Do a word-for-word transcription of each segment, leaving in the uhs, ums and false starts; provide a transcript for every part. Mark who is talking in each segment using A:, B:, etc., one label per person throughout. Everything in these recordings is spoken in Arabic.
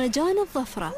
A: مهرجان الظفرة.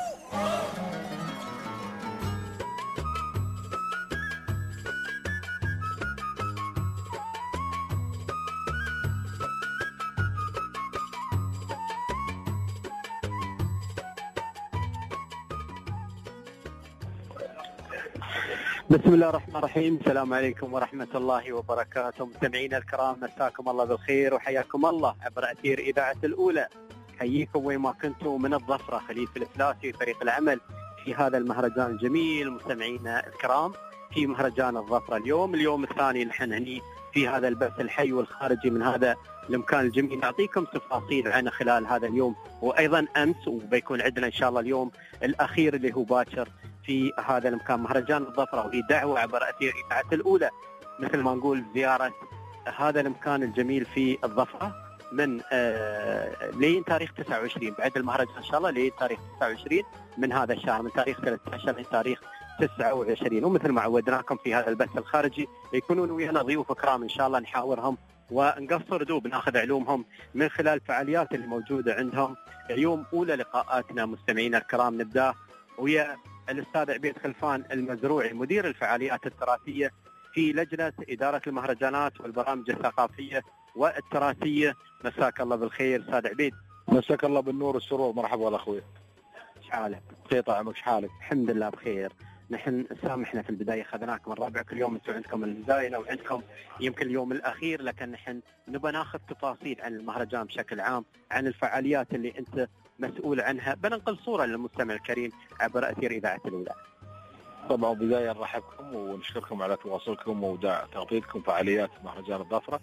B: بسم الله الرحمن الرحيم. السلام عليكم ورحمة الله وبركاته. مستمعينا الكرام، مساكم الله بالخير وحياكم الله عبر أثير إذاعة الأولى. حييكم وين ما كنتم من الظفرة، خليفة الإفلاسي فريق العمل في هذا المهرجان الجميل. مستمعينا الكرام، في مهرجان الظفرة اليوم اليوم الثاني نحن هني في هذا البث الحي والخارجي من هذا المكان الجميل. نعطيكم تفاصيل عنه خلال هذا اليوم وأيضا أمس، وبيكون عندنا إن شاء الله اليوم الأخير اللي هو باكر في هذا المكان مهرجان الظفرة. وهي دعوة عبر أثير إذاعة الأولى مثل ما نقول زيارة هذا المكان الجميل في الظفرة من آه لين تاريخ تسعة وعشرين بعد المهرجان إن شاء الله، لين تاريخ تسعة وعشرين من هذا الشهر، من تاريخ ثلاثة عشر إلى تاريخ تسعة وعشرين. ومثل ما عودناكم في هذا البث الخارجي يكونون ويانا ضيوف كرام إن شاء الله، نحاورهم ونقصر دوب ناخذ علومهم من خلال الفعاليات اللي موجودة عندهم. اليوم أولى لقاءاتنا مستمعينا الكرام نبدأ ويا الأستاذ عبيد خلفان المزروعي، مدير الفعاليات التراثية في لجنة إدارة المهرجانات والبرامج الثقافية والتراثية. مساك الله بالخير أستاذ عبيد.
C: مساك الله بالنور والسرور. مرحبا والله أخوي.
B: شحالك؟
C: بخير طعمك، شحالك؟
B: الحمد لله بخير. نحن سامحنا في البداية خذناكم الرابع، كل يوم انتم عندكم المزاينة وعندكم يمكن اليوم الأخير، لكن نحن نبى ناخذ تفاصيل عن المهرجان بشكل عام، عن الفعاليات اللي أنت مسؤول عنها، بننقل صورة للمستمع الكريم عبر أثير إذاعة الأولى.
C: طبعا بداية نرحبكم ونشكركم على تواصلكم وتغطيتكم فعاليات مهرجان الظفرة.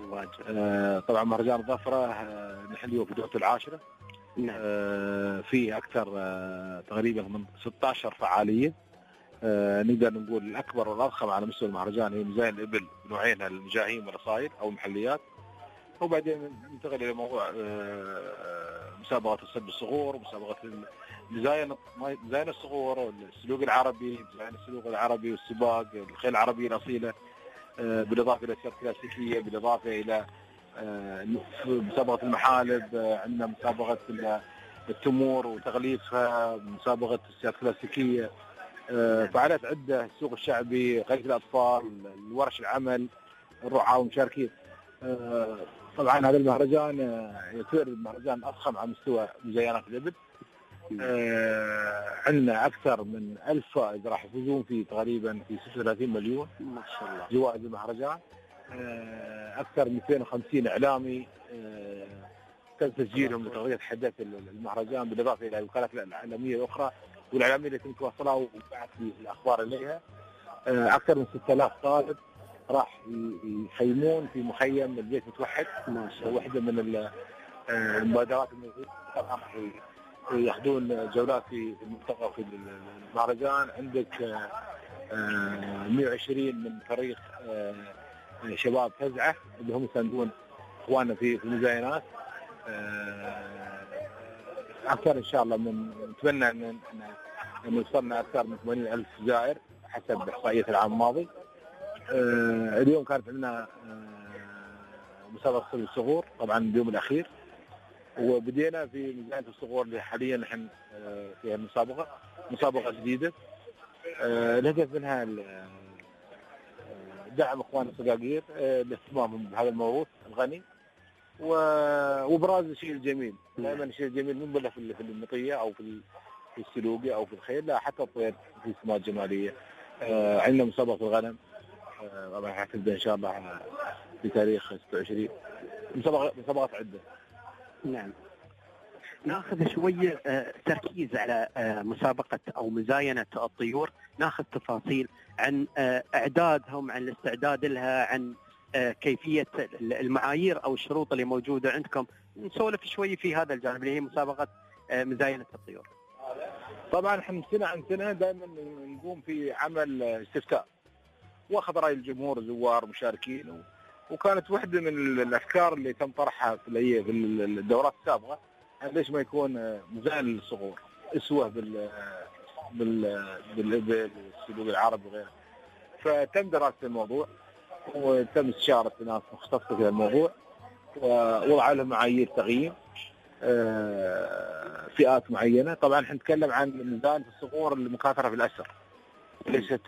C: آه طبعا مهرجان الظفرة آه نحن اليوم في دورته العاشرة.
B: نعم.
C: آه في أكثر آه تقريبا من ستة عشر فعالية. آه نقدر نقول الأكبر والأضخم على مستوى المهرجان هي مزاين الإبل بنوعينها، المجاهيم والأصايل أو المحليات. وبعدين ننتقل إلى موضوع آه مسابقة السد الصغور ومسابقة مزاين مزاين الصغور والسلوق العربي، مزاين السلوق العربي والسباق، الخيل العربية الأصيلة، آه بالإضافة إلى السير الكلاسيكية، بالإضافة إلى آه مسابقة المحالب، آه عندنا مسابقة التمور وتغليفها، مسابقة السير الكلاسيكية، آه فعاليات عدة، السوق الشعبي، قرية الأطفال، الورش العمل، الرعاة والمشاركين. آه طبعا هذا المهرجان آه يعتبر المهرجان الأضخم على مستوى مزاينات الإبل. آه عندنا أكثر من ألف فائز راح يفوزون في تقريبا في ستة وثلاثين مليون
B: ما شاء الله
C: جوائز المهرجان. آه أكثر من مئتين وخمسين إعلامي آه تم تسجيلهم لتغطية حدث المهرجان، بالإضافة إلى الوكالات الإعلامية الأخرى والإعلامية اللي يتم توصلها وبعث الأخبار إليها. آه أكثر من ستة آلاف طالب راح يخيمون في مخيم البيت متوحد، واحدة من المبادرات الموجودة. طبعا ياخذون جولات في المنطقة في المهرجان. عندك مئة وعشرين من فريق شباب فزعة اللي هم يساندون اخواننا في في المزاينات. اكثر ان شاء الله من نتمنى ان ان وصلنا اكثر من ثمانين ألف زائر حسب احصائيه العام الماضي. اليوم كانت عندنا مسابقه سلوق الصغور طبعا اليوم الاخير، وبدينا في مزاينة الصغور اللي حاليا نحن في المسابقة، مسابقة جديدة الهدف منها دعم اخوان الصقاقير، الاهتمام بهذا الموروث الغني وابراز الشيء الجميل. دائما الشيء الجميل مو بس في النمطية او في السلوقي او في الخيل، لا حتى الطير في سمات جمالية. عندنا مسابقة الغنم طبعا حتبدا ان شاء الله في تاريخ ستة وعشرين. مسابقة مسابقات عدة.
B: نعم. ناخذ شوية تركيز على مسابقة أو مزاينة الطيور، ناخذ تفاصيل عن إعدادهم، عن الاستعداد لها، عن كيفية المعايير أو الشروط اللي موجودة عندكم. نسولف شوي في هذا الجانب اللي هي مسابقة مزاينة الطيور.
C: طبعا احنا سنة عن سنة دائما نقوم في عمل استفتاء واخذ رأي الجمهور، الزوار، مشاركين، وكانت واحدة من الأفكار اللي تم طرحها في في الدورات السابقة ليش ما يكون مزاين للصغور اسوة بال بال بالسلوق العربي وغيره. فتم دراسة الموضوع وتم استشارة ناس مختصة في الموضوع ووضع لهم معايير تقييم. فئات معينة. طبعا احنا نتكلم عن ميزان الصقور المكاثرة في الأسر، ليست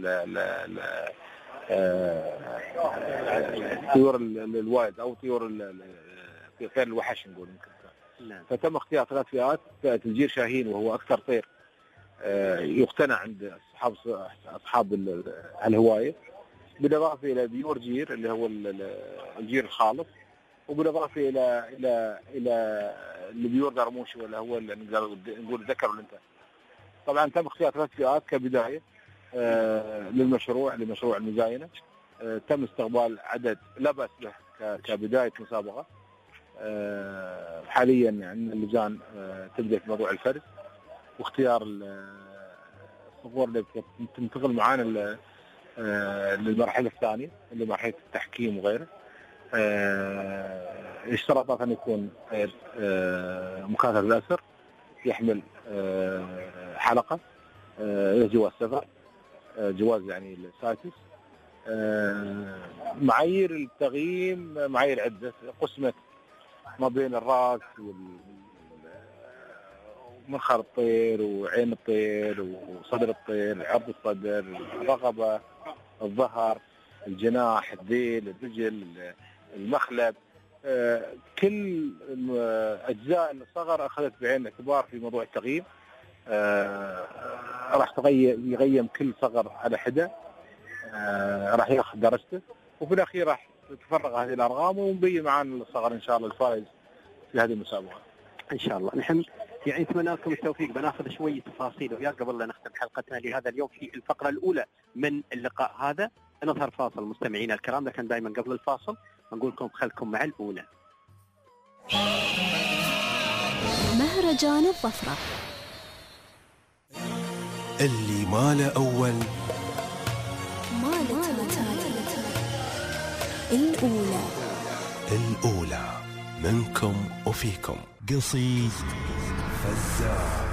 C: طيور الوايد أو طيور طيور الوحش نقول. فتم اختيار ثلاث فئات: فئة الجير شاهين وهو أكثر طير يقتنع عند أصحاب أصحاب الهواية، بالإضافة إلى بيور جير اللي هو الجير الخالص، وبالإضافة إلى إلى إلى البيور درموشي ولا هو اللي نقدر نقول الذكر والأنثى. طبعا تم اختيار ثلاث فئات كبداية للمشروع لمشروع المزاينة. تم استقبال عدد لا بأس به كبداية مسابقة. حاليا يعني اللجان تبدأ في موضوع الفرز واختيار الصقور اللي تنتقل معانا للمرحلة الثانية اللي مرحلة التحكيم وغيره. اشترطت أن يكون مكاثر الأسر، يحمل حلقة، جواز سفر، جواز يعني السايتس. معايير التقييم معايير عدة، قسمت ما بين الرأس ومنخر الطير وعين الطير وصدر الطير، عرض الصدر، الرقبة، الظهر، الجناح، الذيل، الرجل، المخلب. كل أجزاء الصغر أخذت بعين الاعتبار في موضوع التقييم. راح تغيم يغيم كل صغر على حدة، راح ياخذ درجته، وفي الأخير راح تتفرغ هذه الأرقام ونبين معانا الصغر إن شاء الله الفائز في هذه المسابقة
B: إن شاء الله. نحن يعني نتمنى لكم التوفيق. بناخذ شوية تفاصيل وياك قبل لا نختم حلقتنا لهذا اليوم في الفقرة الأولى من اللقاء هذا. نظهر فاصل مستمعينا الكرام، لكن دائما قبل الفاصل نقول لكم خلكم مع الأولى.
A: مهرجان الظفرة
D: اللي ما له أول
A: ما له الأولى
D: الأولى منكم وفيكم. قصيد فزاع.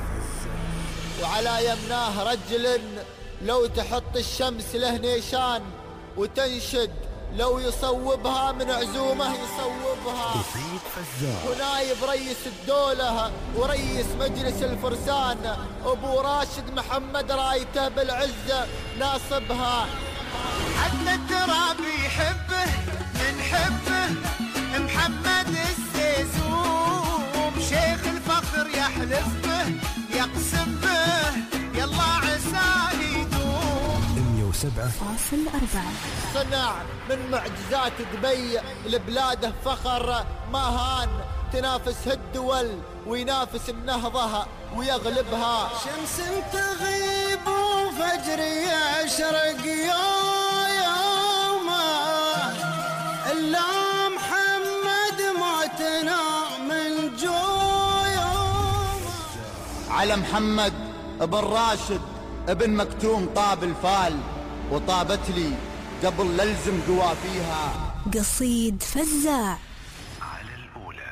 E: وعلى يمناه رجل لو تحط الشمس له نيشان وتنشد، لو يصوبها من عزومه يصوبها.
D: قصيد فزاع.
E: ونايب رئيس الدولة ورئيس مجلس الفرسان أبو راشد محمد رايته بالعزة ناصبها.
F: حتى التراب يحبه من حبه محمد السيسوم، شيخ الفخر يحلف به يقسم به يلا عساه يدوم.
D: مية وسبعة
A: فاصل أربعة.
E: صنع من معجزات دبي لبلاده فخر، ما هان تنافس الدول وينافس النهضة ويغلبها.
F: شمس تغيب وفجر يشرق يا يومه، إلا محمد موتنا من جويومه.
E: على محمد ابن راشد ابن مكتوم طاب الفال، وطابت لي قبل للزم قوافيها.
A: قصيد فزاع
D: على الأولى.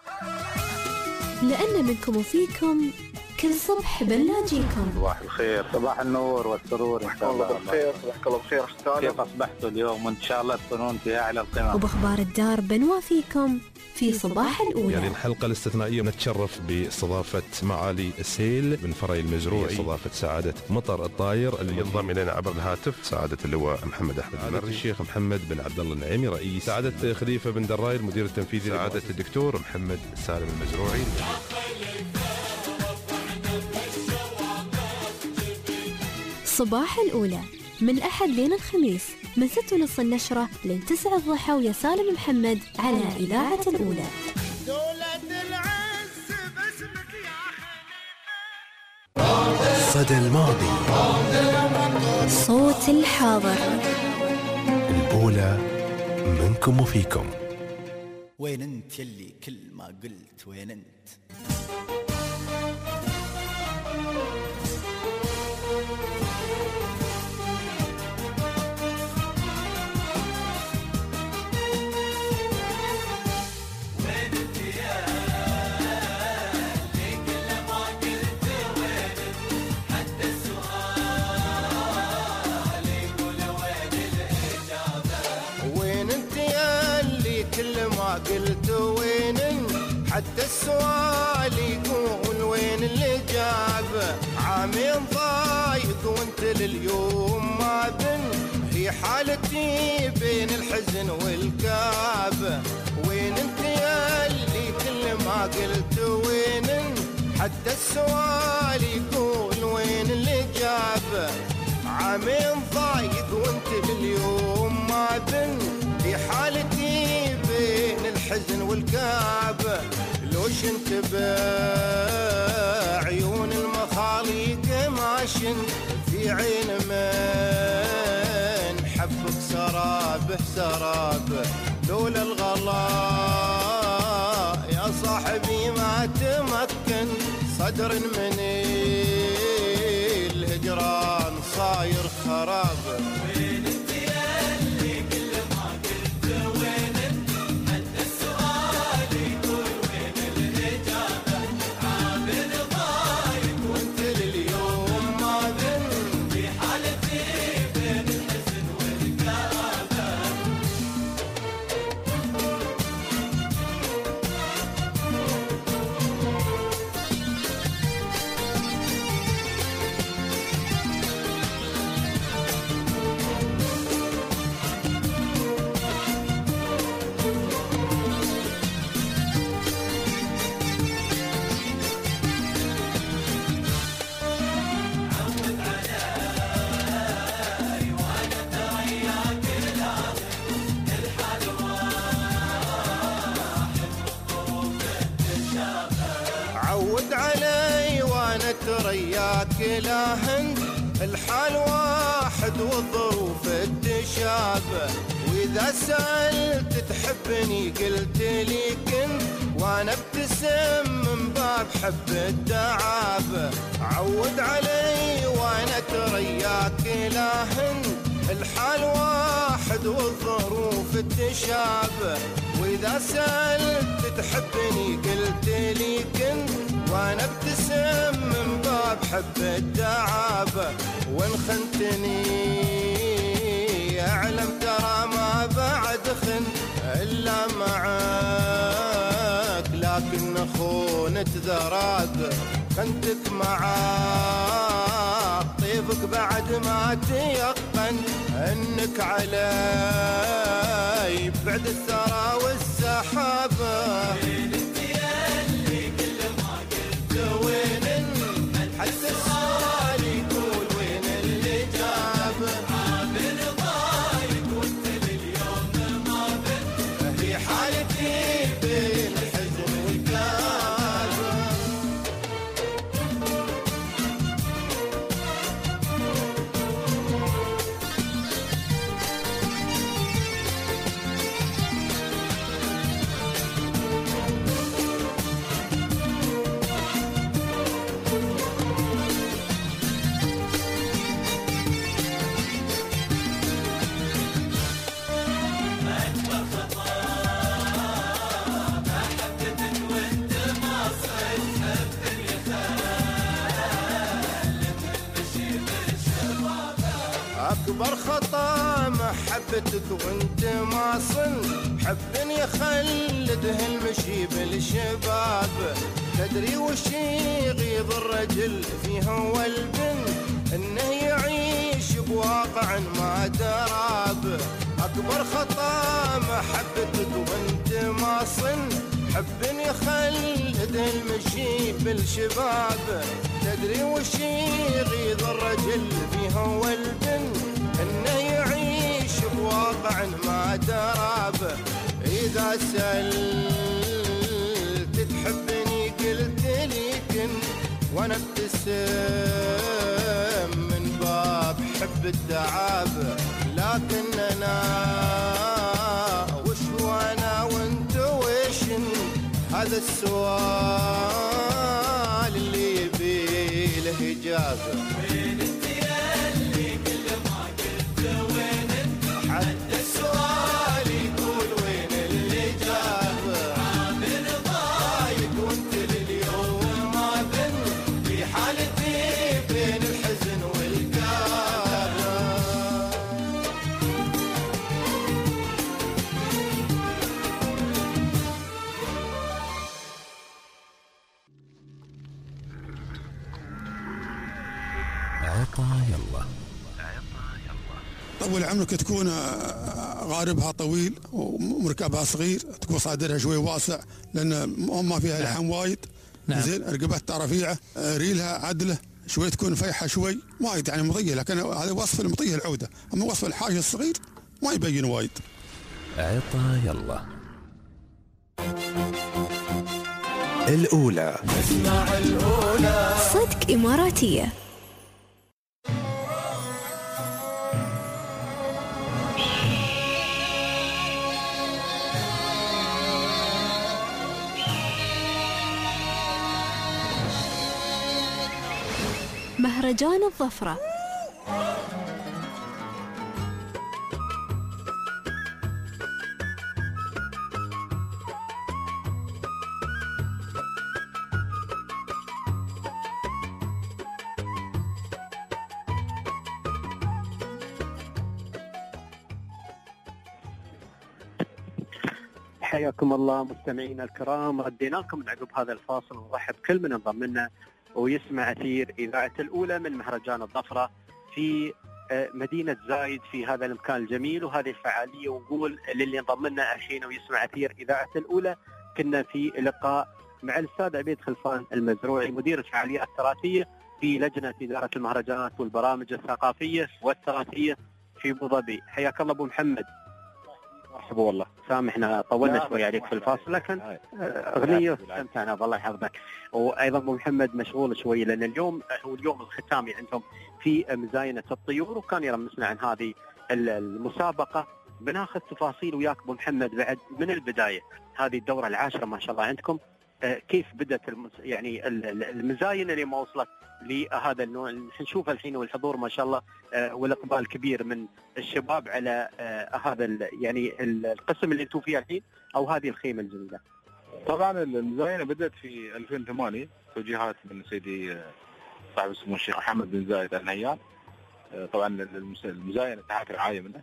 A: لأن منكم وفيكم كل صبح بنلاقيكم.
G: صباح الخير، صباح النور والسرور.
C: إن شاء الله بالخير. صباحك الله بخير أختار.
G: كيف أصبحتوا اليوم؟ وإن شاء الله تكونون في أعلى القمم.
A: وبأخبار الدار بنوافيكم في صباح الأولى.
H: يعني الحلقة الاستثنائية نتشرف باستضافة معالي السيل بن فري المزروعي، استضافة سعادة مطر الطاير اللي ينضم إلينا عبر الهاتف سعادة اللواء محمد أحمد المري، الشيخ محمد بن عبد الله النعيمي رئيس، سعادة خليفة بن دراي المدير التنفيذي، سعادة الدكتور محمد سالم المزروعي.
A: صباح الأولى من الأحد لين الخميس من ستة ونص النشرة لين تسعة الضحى، ويا سالم محمد على إذاعة الأولى.
D: صدى الماضي،
A: صوت الحاضر.
D: الأولى منكم وفيكم.
E: وين انت يلي كل ما قلت وين انت؟
F: قلت وين حتى لليوم ما بن هي حالتي بين الحزن والكابة. وين انت يا اللي كل ما قلت وين؟ حتى السؤال يقول وين الإجابة؟ عامين ضايق وانت لليوم ما بن هي حالتي بين الحزن والكابة. لوش انت بعيون المخاليق ما شنت في عين من حبك سرابه سرابه. لولا الغلاء يا صاحبي ما تمكن صدر من الهجران صاير خرابه.
I: وين انت يا اللي كل ما قلت وين انت؟ حتى السؤال يقول وين الإجابة؟ عامل ضايق
F: وانت لليوم ما بن
I: في حالتي بين الحزن والكآبة.
F: عود علي وانا ترياك لهن الحال واحد والظروف تشابه. واذا سألت تحبني قلت لي كنت وانا ابتسم من باب حب الدعابة. عود علي وانا ترياك لهن الحال واحد والظروف تشابه. واذا سألت تحبني قلت لي كنت وانا ابتسم من باب حب الدعابة. وان خنتني اعلم ترى ما بعد خنت الا معاك لكن خونة ذراب. خنتك معاك طيبك بعد ما تيقن انك علي بعد الثرى والسحابة.
I: وين انت يا اللي كل ما قلت وين انت؟
F: حتى السؤال يقول وين الإجابة؟
I: عامل ضايق وانت لليوم ما بن
F: في حالتي بين الحزن والكآبة. أكبر خطأ محبتك وانت ما صن حب يخلد هالمشي بالشباب. تدري وش يغيظ الرجل فيه هو البن انه يعيش بواقع ما دراب. اكبر خطأ محبتك وانت ما صن حب يخلد هالمشي بالشباب. تدري وش يغيظ الرجل فيه هو البن انه يعيش بواقع ما دراب. اذا سألت تحبني قلت لي كنت وانا ابتسم من باب حب الدعابة. لكن انا وش وانا وانت وش هذا السؤال اللي يبي له إجابة.
I: وين انت يا اللي كل ما قلت وين انت؟
F: حتى السؤال يقول وين الإجابة؟
I: عامل ضايق
F: وانت لليوم ما بن في حالتي بين الحزن والكآبة.
D: عطا يلا
J: طول عمرك تكون غاربها طويل ومركبها صغير، تكون صادرها شوي واسع لان ما فيها لحم وايد.
K: نعم.
J: زين رقبتها رفيعه، ريلها عدله، شوي تكون فيحه شوي وايد يعني مطيه، لكن هذا وصف المطيه العوده، اما وصف الحاجه الصغير ما يبين وايد.
D: عطا يلا الأولى.
I: اسمع الأولى.
A: صدق إماراتية. مهرجان الظفرة.
B: حياكم الله مستمعينا الكرام، ردينا لكم من عقب هذا الفاصل ونرحب كل من انضم لنا ويسمع أثير إذاعة الأولى من مهرجان الظفرة في مدينة زايد في هذا المكان الجميل وهذه الفعالية. ونقول للي انضم لنا الحين ويسمع أثير إذاعة الأولى، كنا في لقاء مع الأستاذ عبيد خلفان المزروعي مدير الفعاليات التراثية في لجنة إدارة المهرجانات والبرامج الثقافية والتراثية في أبو ظبي. حياك الله أبو محمد.
C: مرحبا والله.
B: سامحنا طولنا شوي عليك في الفاصل، لكن اغنيه استمتعنا الله يحفظك. وايضا ابو محمد مشغول شوي لان اليوم هو اليوم الختامي عندهم في مزاينه الطيور، وكان يرمسنا عن هذه المسابقه. بناخذ تفاصيل وياك ابو محمد بعد من البدايه، هذه الدوره العاشره ما شاء الله عندكم، كيف بدات المس... يعني المزاين اللي ما وصلت لهذا النوع نشوفها الحين، والحضور ما شاء الله والاقبال كبير من الشباب على هذا يعني القسم اللي انتم فيه الحين او هذه الخيمه الجميله.
C: طبعا المزاينه بدات في ألفين وثمانية توجيهات من سيدي صاحب السمو الشيخ محمد بن زايد آل نهيان. طبعا المزاينه تحت رعايه منه.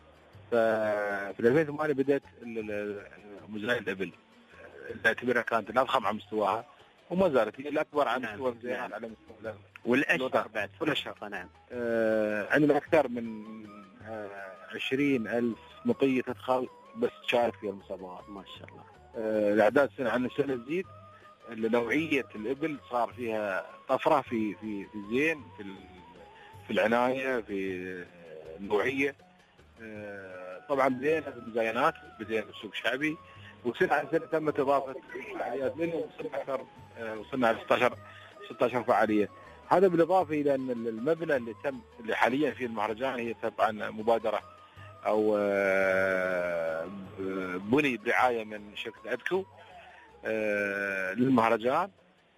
C: ففي ألفين وثمانية بدات مزاين الابل اللي اعتبرها كانت الاضخم على مستواها وما زالت هي الاكبر على مستوى المزاينات على مستوى
B: والاشهر بعد والاشهر. نعم.
C: آه عندنا اكثر من آه عشرين ألف مطيه تدخل بس تشارك في المسابقات ما شاء الله. آه الاعداد سنه عن سنه تزيد، نوعيه الابل صار فيها طفره في في في الزين في في العنايه في النوعيه. آه طبعا بدينا بالمزاينات، بدينا بالسوق الشعبي، وسنه عن سنه تمت اضافه فعاليات منهم، وصلنا اكثر وصلنا على ستة عشر فعاليه. هذا بالاضافه الى ان المبنى اللي تم اللي حاليا في المهرجان هي طبعا مبادره او بني برعايه من شركه ادكو للمهرجان.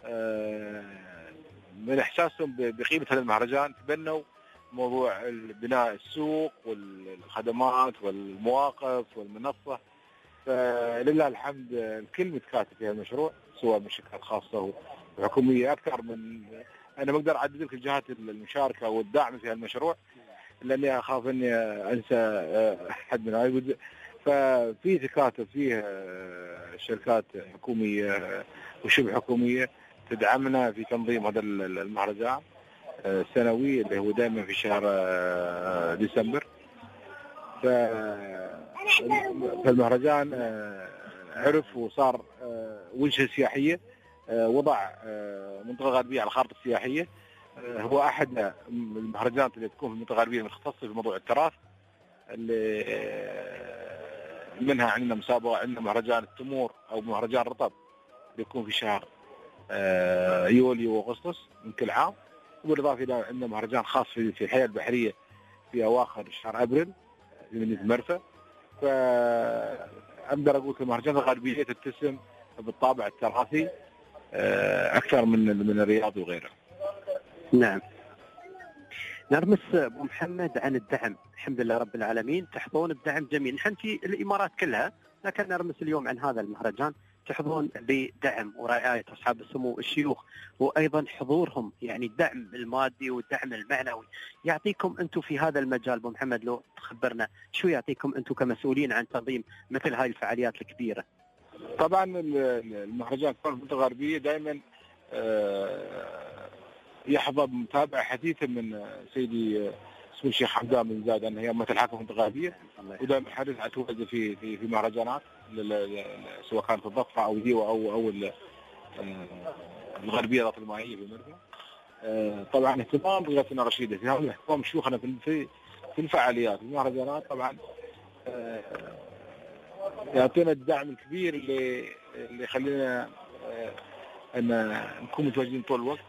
C: من احساسهم بقيمه هذا المهرجان تبنوا موضوع بناء السوق والخدمات والمواقف والمنصه. فلله الحمد الكل متكاتف في المشروع، سواء من شركات خاصه وحكوميه. اكثر من انا ما اقدر اعدد لك الجهات المشاركه والداعمه في المشروع لاني اخاف اني انسى احد من هاي. ففي تكاتف فيه شركات حكوميه وشبه حكوميه تدعمنا في تنظيم هذا المهرجان السنوي اللي هو دائما في شهر ديسمبر. فالمهرجان عرف وصار وجهه سياحيه، وضع منطقه غربيه على الخارطه السياحيه. هو احد المهرجانات اللي تكون في المنطقه الغربيه مختصه في موضوع التراث، اللي منها عندنا مسابقه، عندنا مهرجان التمور او مهرجان رطب اللي يكون في شهر يوليو واغسطس من كل عام، وبالاضافه الى عندنا مهرجان خاص في الحياه البحريه في اواخر شهر ابريل في مدينه مرفأ. فاقدر اقول المهرجانات الغربيه تتسم بالطابع التراثي اكثر من من الرياض وغيره.
B: نعم. نرمس ابو محمد عن الدعم، الحمد لله رب العالمين تحظون بدعم جميل، نحن في الامارات كلها، لكن نرمس اليوم عن هذا المهرجان تحظون بدعم ورعايه اصحاب السمو الشيوخ، وايضا حضورهم يعني الدعم المادي والدعم المعنوي. يعطيكم انتم في هذا المجال ابو محمد، لو تخبرنا شو يعطيكم انتم كمسؤولين عن تنظيم مثل هاي الفعاليات الكبيره؟
C: طبعا المهرجان في المنطقه الغربيه دائما يحظى بمتابعه حديثه من سيدي سمو الشيخ حمدان بن زايد أنه هي أمة الحكم الانتخابية، ودائما حريص على التواجد في في في مهرجانات سواء كانت الضفة أو ديوة أو أو الغربية ذات المائية بمرفأ. طبعا اهتمام قيادتنا رشيدة في هذا اهتمام شيوخنا في في الفعاليات المهرجانات طبعا يعطينا الدعم الكبير اللي اللي يخلينا ان نكون متواجدين طول الوقت.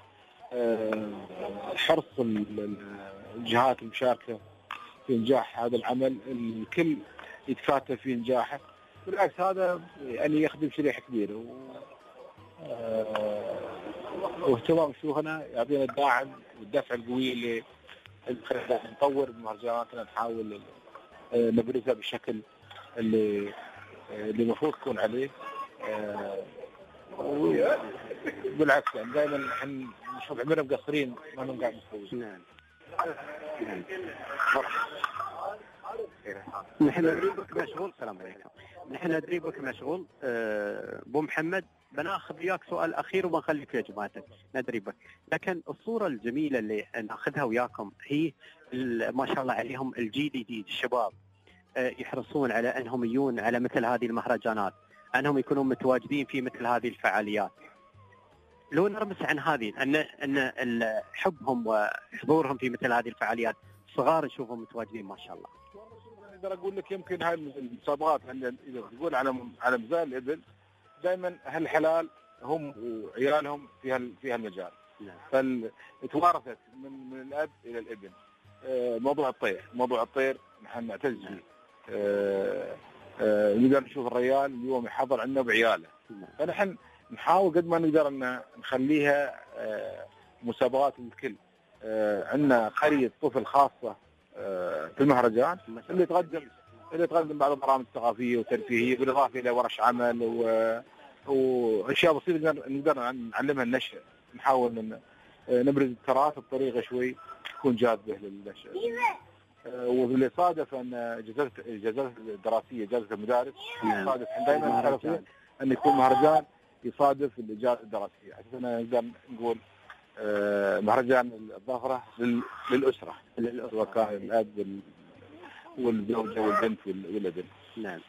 C: حرص الجهات المشاركة في نجاح هذا العمل، الكل يتكاتف في نجاحه، بالعكس هذا يعني يخدم شريحة كبيرة، واهتمام شيوخنا يعطينا الداعم والدفع القوي اللي خلينا نطور بمهرجاناتنا، نحاول نبرزها بالشكل اللي اللي المفروض تكون عليه. بالعكس يعني دائما نحن نشوف عمرنا مقصرين ما هم قاعد نسوي.
B: نعم. نحن ندريبك مشغول. السلام عليكم. نحن ندريبك مشغول. ابو محمد بناخذ وياك سؤال اخير وبنخليك يا جماعتك ندريبك، لكن الصوره الجميله اللي ناخذها وياكم هي ما شاء الله عليهم الجيل الجديد، الشباب يحرصون على انهم يجون على مثل هذه المهرجانات، انهم يكونون متواجدين في مثل هذه الفعاليات. لو نرمس عن هذه ان ان حبهم وحضورهم في مثل هذه الفعاليات، صغار نشوفهم متواجدين ما شاء الله.
C: اقدر اقول لك يمكن هاي المسابقات اذا تقول على على مزال الابل دائما اهل الحلال هم وعيالهم في في هالمجال. نعم. فتوارثت من من الاب الى الابن. موضوع الطير، موضوع الطير نحن نعتز فيه. نقدر نشوف الريال اليوم يحضر عندنا بعياله. نعم. فنحن نحاول قد ما نقدر ان نخليها مسابقات للكل. عندنا قرية طفل خاصة في المهرجان اللي تقدم اللي تقدم بعض البرامج ثقافية وترفيهية بالإضافة إلى ورش عمل و... وأشياء بسيطة نقدر نعلمها النشء، نحاول نبرز التراث بطريقة شوي تكون جاذبة للنشء. واللي صادف أن إجازات الإجازات الدراسية إجازة المدارس صادف دائما حرصين أن يكون مهرجان يصادف الإجازة الدراسية، عشان نقدر نقول مهرجان الظفرة للأسرة، سواء كان الأب والزوجة والبنت والابن.
B: نعم.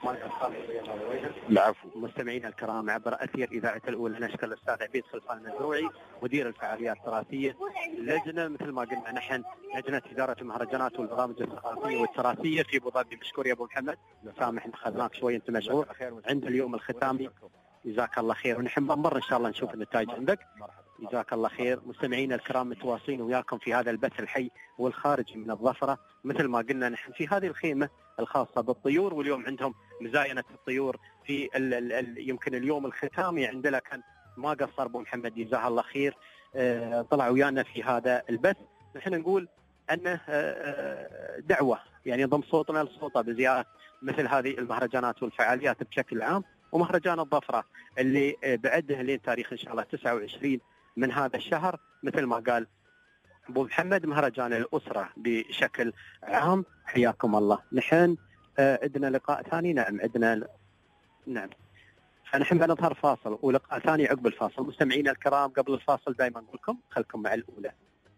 C: العفو.
B: مستمعينا الكرام، عبر أثير إذاعة الأولى نشكر الأستاذ عبيد خلفان المزروعي مدير الفعاليات التراثية. لجنة مثل ما قلنا نحن لجنة إدارة المهرجانات والبرامج الثقافية والتراثية في أبو ظبي. مشكور يا أبو محمد، سامح أخذناك شوي أنت مشغول عند اليوم الختامي. جزاك الله خير، ونحن بنمر إن شاء الله نشوف النتائج عندك. جزاك الله خير. مستمعينا الكرام متواصلين وياكم في هذا البث الحي والخارجي من الظفرة. مثل ما قلنا نحن في هذه الخيمة الخاصة بالطيور، واليوم عندهم مزاينة الطيور في ال ال ال يمكن اليوم الختامي عندنا كان ما قصر ابو محمد جزاه الله خير، آه طلع ويانا في هذا البث. نحن نقول انه آه دعوة يعني ضم صوتنا لصوته بزيارة مثل هذه المهرجانات والفعاليات بشكل عام، ومهرجان الظفرة اللي بعده لين تاريخ ان شاء الله تسعة وعشرين من هذا الشهر. مثل ما قال ابو محمد مهرجان الاسره بشكل عام. حياكم الله. نحن عندنا لقاء ثاني. نعم عندنا نعم فنحن بنظهر فاصل ولقاء ثاني عقب الفاصل. مستمعينا الكرام قبل الفاصل دائما نقول لكم خلكم مع الاولى.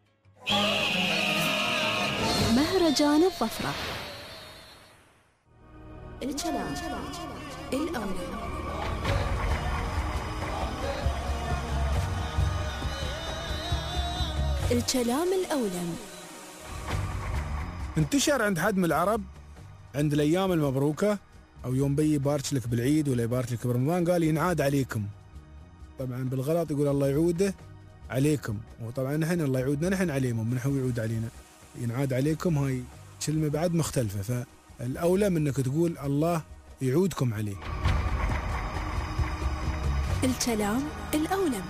A: مهرجان الظفرة، الكلام الأولى. الكلام الأولى
K: انتشر عند حد من العرب عند الأيام المبروكة أو يوم بي يبارك لك بالعيد ولا يبارك لك برمضان قال ينعاد عليكم. طبعا بالغلط يقول الله يعوده عليكم، وطبعا نحن الله يعودنا نحن عليهم، من هو يعود علينا ينعاد عليكم. هاي كلمة بعد مختلفة، فالأولى منك تقول الله يعودكم عليه.
A: الكلام الأولى.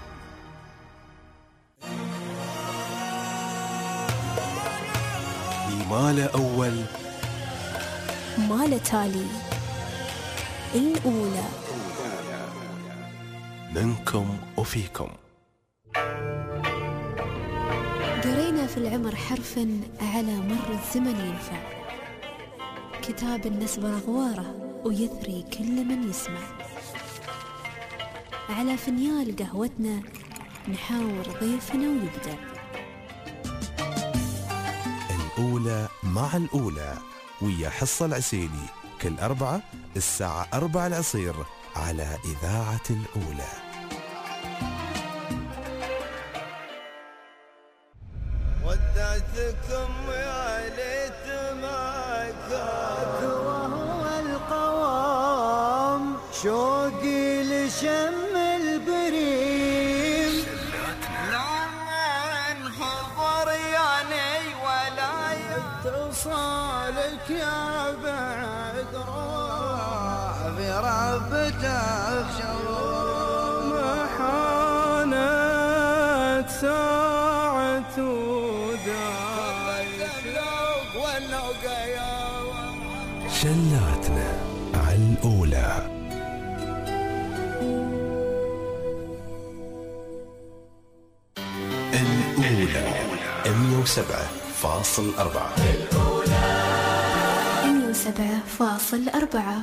D: ما له أول
A: ما له تالي. الأولى
D: منكم وفيكم.
A: قرينا في العمر حرفا على مر الزمن ينفع، كتاب النسب أغواره ويثري كل من يسمع. على فنيال قهوتنا نحاور ضيفنا ويبدع.
D: الأولى مع الأولى ويا حصة العسيلي كل أربعة الساعة أربعة العصير على إذاعة الأولى.
F: ودعتكم يا ليت ما كان وهو القوام شوقي لشم البريم لمن حضر ياني ولا يتصالك يا بعد روح بربته شوم حانت ساعة
D: شلاتنا على الأولى. الأولى مية وسبعة فاصل أربعة.
A: الأولى مية وسبعة فاصل أربعة.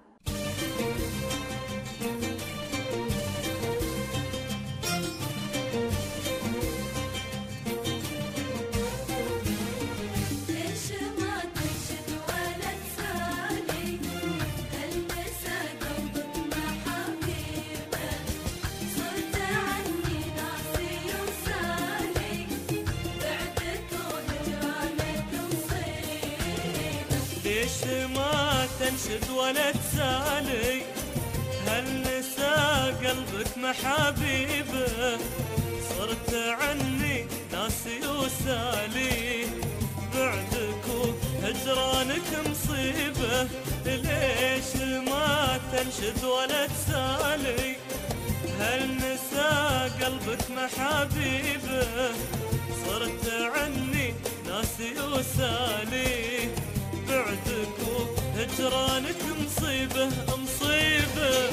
I: ليش ما تنشد ولا تسالي هل نسى قلبك محابيبه صرت عني ناسي وسالي بعدك وهجرانك مصيبة ليش ما تنشد ولا تسالي هل نسى قلبك محابيبه صرت عني ناسي وسالي بعدك وهجرانك مصيبة مصيبة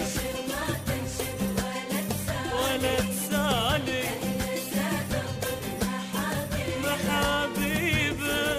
I: ولا تسالي محابيبه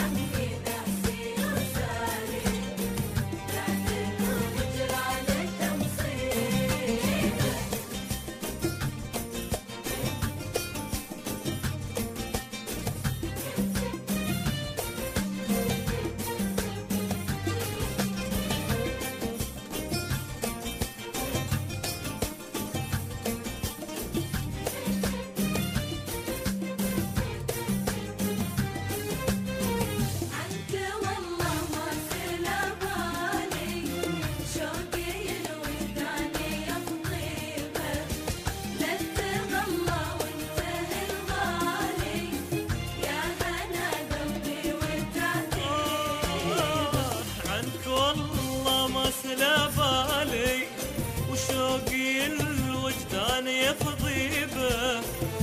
I: لا بالي وشوقي الوجدان يفضيبه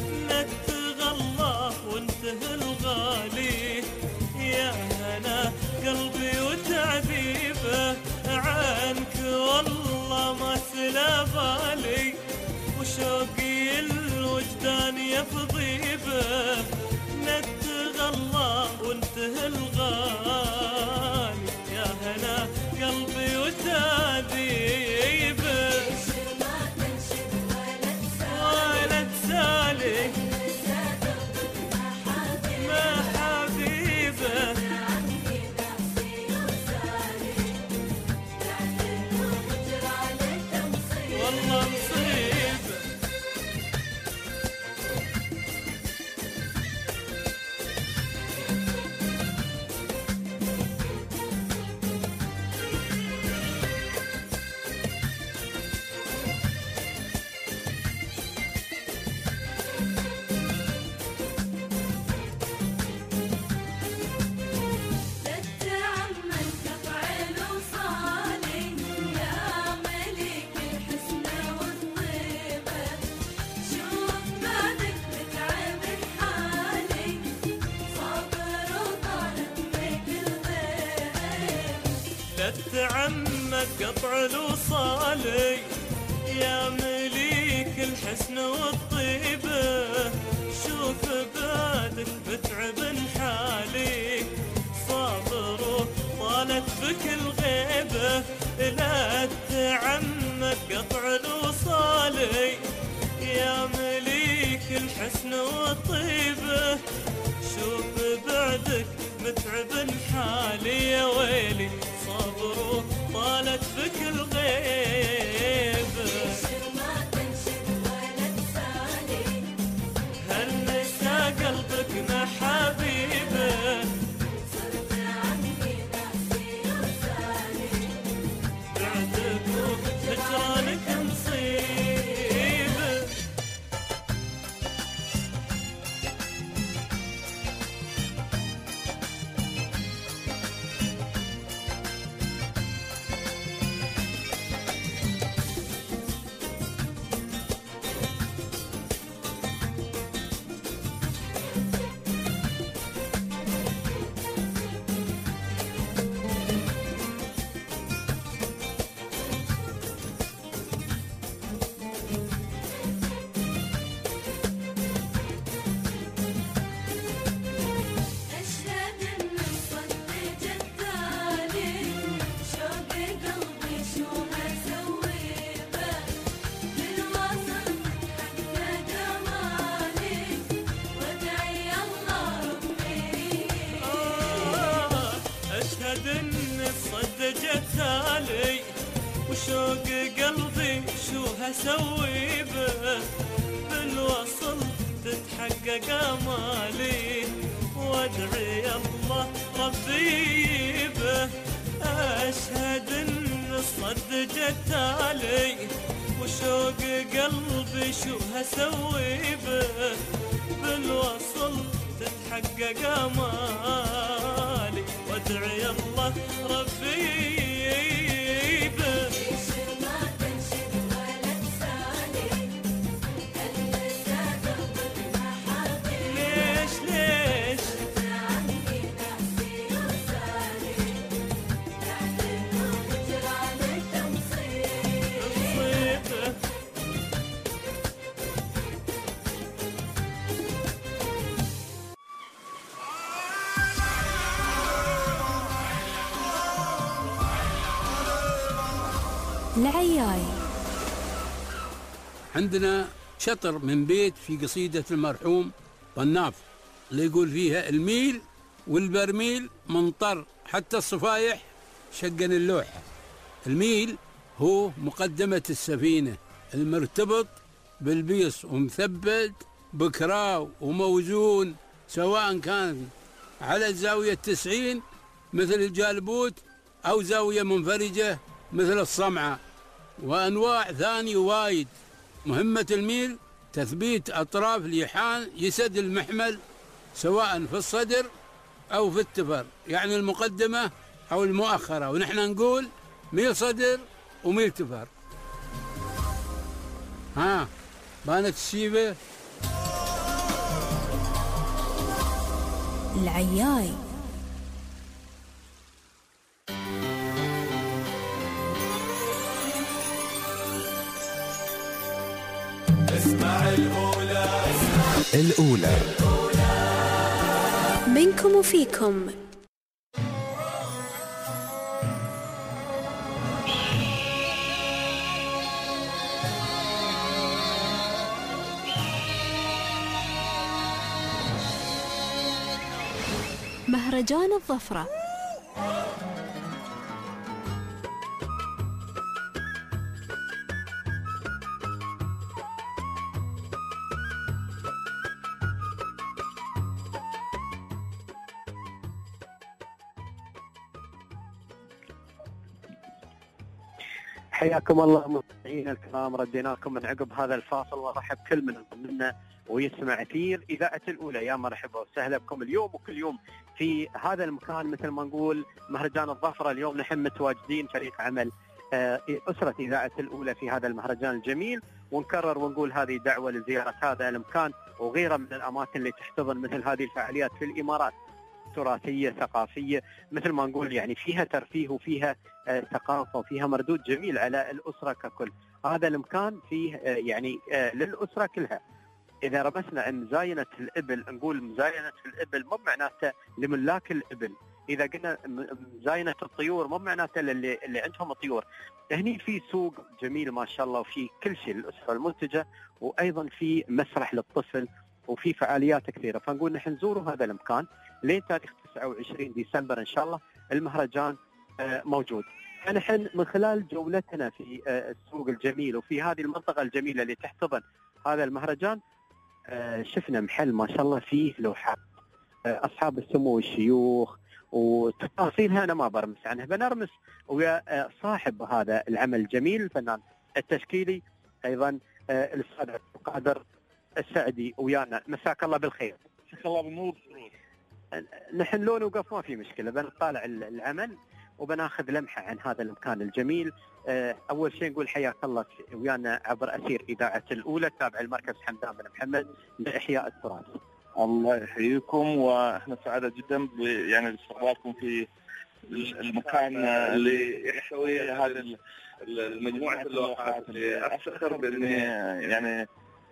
I: نتغلى وانتهى الغالي يا هنا قلبي وتعذيبه عنك والله ما سلا بالي وشوقي الوجدان يفضيبه نتغلى وانتهى الغالي يا هنا قلبي وتعذيبه ولا تسالي محابيبه والله مصيبه تعمد قطع الوصالي يا مليك الحسن والطيبة شوف بعدك بتعب حالي صابر وطالت بك الغيبة لا تعمد قطع الوصالي يا مليك الحسن والطيبة شوف بعدك وشوق قلبي شو هسوي به، بالوصل تتحقق امالي، وادعي الله ربي به، اشهد ان الصد جتالي، وشوق قلبي شو هسوي به، بالوصل تتحقق امالي، وادعي الله ربي به. ليش ليش
A: العياي.
L: عندنا شطر من بيت في قصيدة المرحوم طناف اللي يقول فيها الميل والبرميل منطر حتى الصفايح شقن اللوح. الميل هو مقدمة السفينة المرتبط بالبيص ومثبت بكراو وموزون، سواء كان على الزاوية التسعين مثل الجالبوت أو زاوية منفرجة مثل الصمعة، وأنواع ثانية وايد. مهمة الميل تثبيت أطراف ليحان يسد المحمل سواء في الصدر أو في التفر، يعني المقدمة أو المؤخرة، ونحن نقول ميل صدر وميل تفر. ها بانت الشيبة.
A: العياي.
I: اسمع الأولى
D: الأولى
A: منكم وفيكم. مهرجان الظفرة.
B: حياكم الله مستمعينا الكرام، رديناكم من عقب هذا الفاصل، ورحب كل من منا ويسمع اثير اذاعه الاولى. يا مرحبا وسهلا بكم اليوم وكل يوم في هذا المكان، مثل ما نقول مهرجان الظفره. اليوم نحن متواجدين فريق عمل اسره اذاعه الاولى في هذا المهرجان الجميل، ونكرر ونقول هذه دعوه لزياره هذا المكان وغيره من الاماكن اللي تحتضن مثل هذه الفعاليات في الامارات، تراثيه ثقافيه، مثل ما نقول يعني فيها ترفيه وفيها آه ثقافه وفيها مردود جميل على الاسره ككل. هذا المكان فيه آه يعني آه للاسره كلها. اذا رمسنا عن مزاينه الابل، نقول مزاينه الابل مو معناته لملاك الابل، اذا قلنا مزاينه الطيور مو معناته للي اللي عندهم طيور. هني في سوق جميل ما شاء الله، وفي كل شيء للاسره المنتجه، وايضا في مسرح للطفل، وفي فعاليات كثيره. فنقول نحن نزوروا هذا المكان لين تاريخ تسعة وعشرين ديسمبر ان شاء الله المهرجان موجود. فنحن من خلال جولتنا في السوق الجميل وفي هذه المنطقه الجميله اللي تحتضن هذا المهرجان، شفنا محل ما شاء الله فيه لوحات اصحاب السمو الشيوخ، وتفاصيلها انا ما برمس عنها، بنرمس ويا صاحب هذا العمل الجميل الفنان التشكيلي ايضا الاستاذ عبد القادر السعدي ويانا. مساك الله بالخير.
C: مساك الله بالنور.
B: نحن لو نوقف ما في مشكله، بنطالع العمل وبناخذ لمحه عن هذا المكان الجميل. اول شيء نقول حياك الله ويانا عبر اثير اذاعه الاولى تابع المركز حمدان بن محمد لاحياء التراث.
C: الله يحييكم، واحنا سعداء جدا يعني باستقبالكم في المكان اللي يحتوي هذه المجموعه اللوحات اللي افتخر باني يعني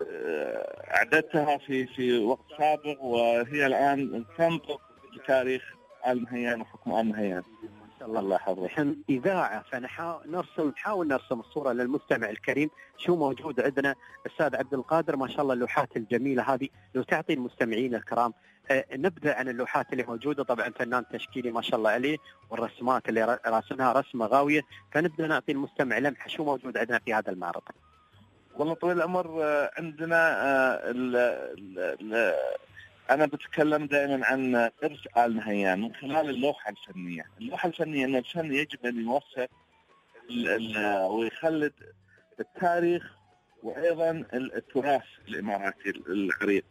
C: اعددتها في في وقت سابق، وهي الان تنطق بتاريخ آل نهيان وحكم آل نهيان.
B: الله يحفظك. نحن إذاعة فنحاول نرسم نحاول نرسم الصورة للمستمع الكريم شو موجود عندنا. أستاذ عبد القادر ما شاء الله اللوحات الجميلة هذه لو تعطي المستمعين الكرام آه نبدأ عن اللوحات اللي موجودة. طبعا فنان تشكيلي ما شاء الله عليه والرسمات اللي راسمها رسمة غاوية، فنبدأ نعطي المستمع لمحة شو موجود عندنا في هذا المعرض.
M: والله طويل العمر عندنا ال ال أنا بتكلم دائما عن إرث آل نهيان من خلال اللوحة الفنية. اللوحة الفنية أن الفن يجب أن يوثق ويخلد التاريخ وأيضا التراث الإماراتي العريق.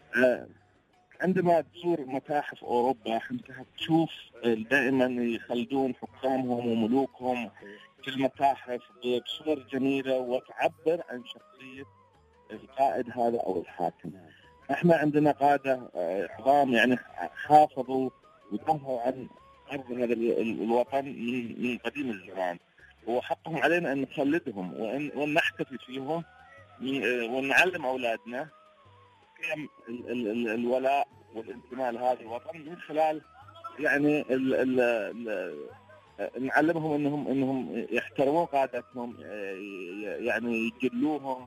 M: عندما تزور متاحف أوروبا أنت تشوف دائما يخلدون حكامهم وملوكهم في المتاحف بصور جميلة وتعبر عن شخصية القائد هذا أو الحاكم. احنا عندنا قادة عظام يعني حافظوا ودافعوا عن أرض هذا الوطن من قديم الزمان، وحقهم علينا أن نخلدهم وأن, وأن نحتفي فيهم ونعلم أولادنا قيم الولاء والانتماء لهذا الوطن من خلال يعني ال ال نعلمهم انهم انهم يحترمون قادتهم، يعني يجلوهم،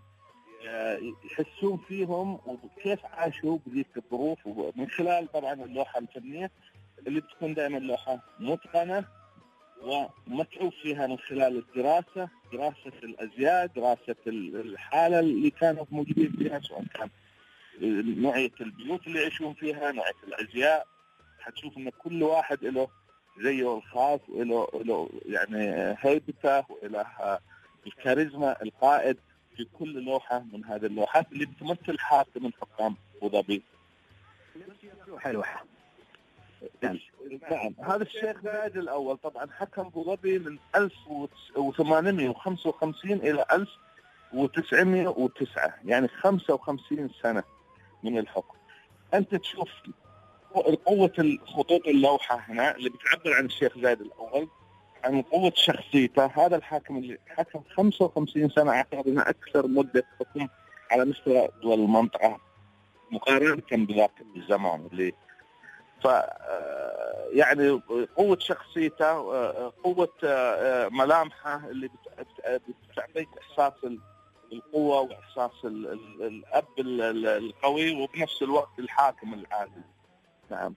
M: يحسون فيهم وكيف عاشوا بذيك الظروف، ومن خلال طبعا اللوحة الفنية اللي بتكون دائما لوحة متقنة ومتعوب فيها من خلال الدراسة، دراسة الأزياء، دراسة الحالة اللي كانوا موجودين فيها، سواء كان نوعية البيوت اللي يعيشون فيها، نوعية الأزياء. حتشوف ان كل واحد له زيه الخاص وله له يعني هيبته وله الكاريزما القائد في كل لوحة من هذه اللوحات اللي بتمثل حاكم من حكام أبو ظبي.
B: لوحة
M: نعم. نعم هذا الشيخ زايد الأول طبعا حكم أبو ظبي من ألف وثمانمائة وخمسة وخمسين إلى ألف وتسعمائة وتسعة، يعني خمسة وخمسين سنة من الحكم. أنت تشوف قوة الخطوط اللوحة هنا اللي بتعبر عن الشيخ زايد الأول، عن قوة شخصيته. هذا الحاكم اللي حكم خمسة وخمسين سنة، أعتقد أنها أكثر مدة حكم على مستوى دول المنطقة مقارنة بذاك الزمان اللي ف يعني قوة شخصيته، قوة ملامحه اللي بتعطيك إحساس القوة وإحساس الأب القوي وبنفس الوقت الحاكم العادل. نعم.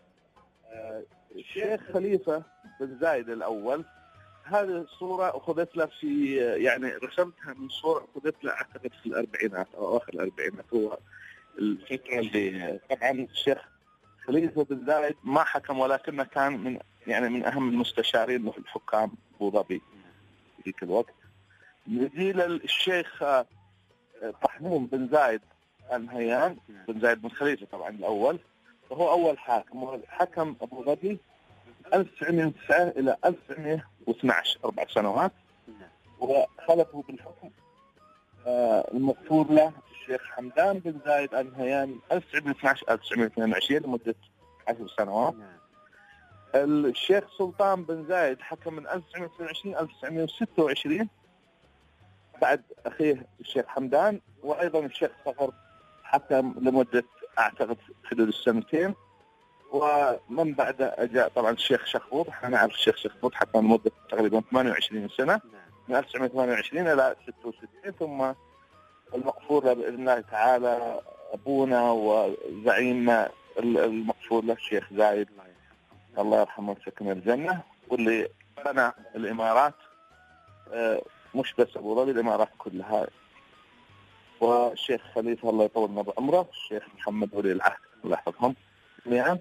M: الشيخ خليفة بن زايد الأول، هذه الصورة أخذت له في يعني رسمتها من صورة أخذت له أعتقد في الأربعينات أو أواخر الأربعينات. هو الفترة اللي طبعا الشيخ خليفة بن زايد ما حكم ولكنه كان من يعني من أهم المستشارين الحكام أبو ظبي في ذيك الوقت. نجي للشيخ طحنون بن زايد النهيان بن زايد بن خليفة طبعا الأول، وهو أول حاكم، حكم أبو ظبي ألف وتسعمائة وتسعة إلى ألف وتسعمائة واثني عشر، أربع سنوات، وخلفه بالحكم المغفور له الشيخ حمدان بن زايد النهيان ألف وتسعمائة واثني عشر إلى ألف وتسعمائة واثنين وعشرين لمدة عشر سنوات. الشيخ سلطان بن زايد حكم من ألف وتسعمائة واثنين وعشرين إلى ألف وتسعمائة وستة وعشرين بعد أخيه الشيخ حمدان، وأيضا الشيخ صقر حكم لمدة أعتقد حدود السنتين، ومن بعد جاء طبعا الشيخ شخبوط. احنا نعرف الشيخ شخبوط حكم لمدة تقريبا ثمانية وعشرين سنة من ألف وتسعمائة وثمانية وعشرين إلى ستة وستين، ثم المغفور له بإذن الله تعالى أبونا وزعيمنا المغفور له الشيخ زايد الله يرحمه ويسكنه الجنة، واللي بنى الإمارات مش بس أبو ظبي، الإمارات كلها. والشيخ خليفة الله يطول بعمره، الشيخ محمد ولي العهد الله يحفظهم جميعا.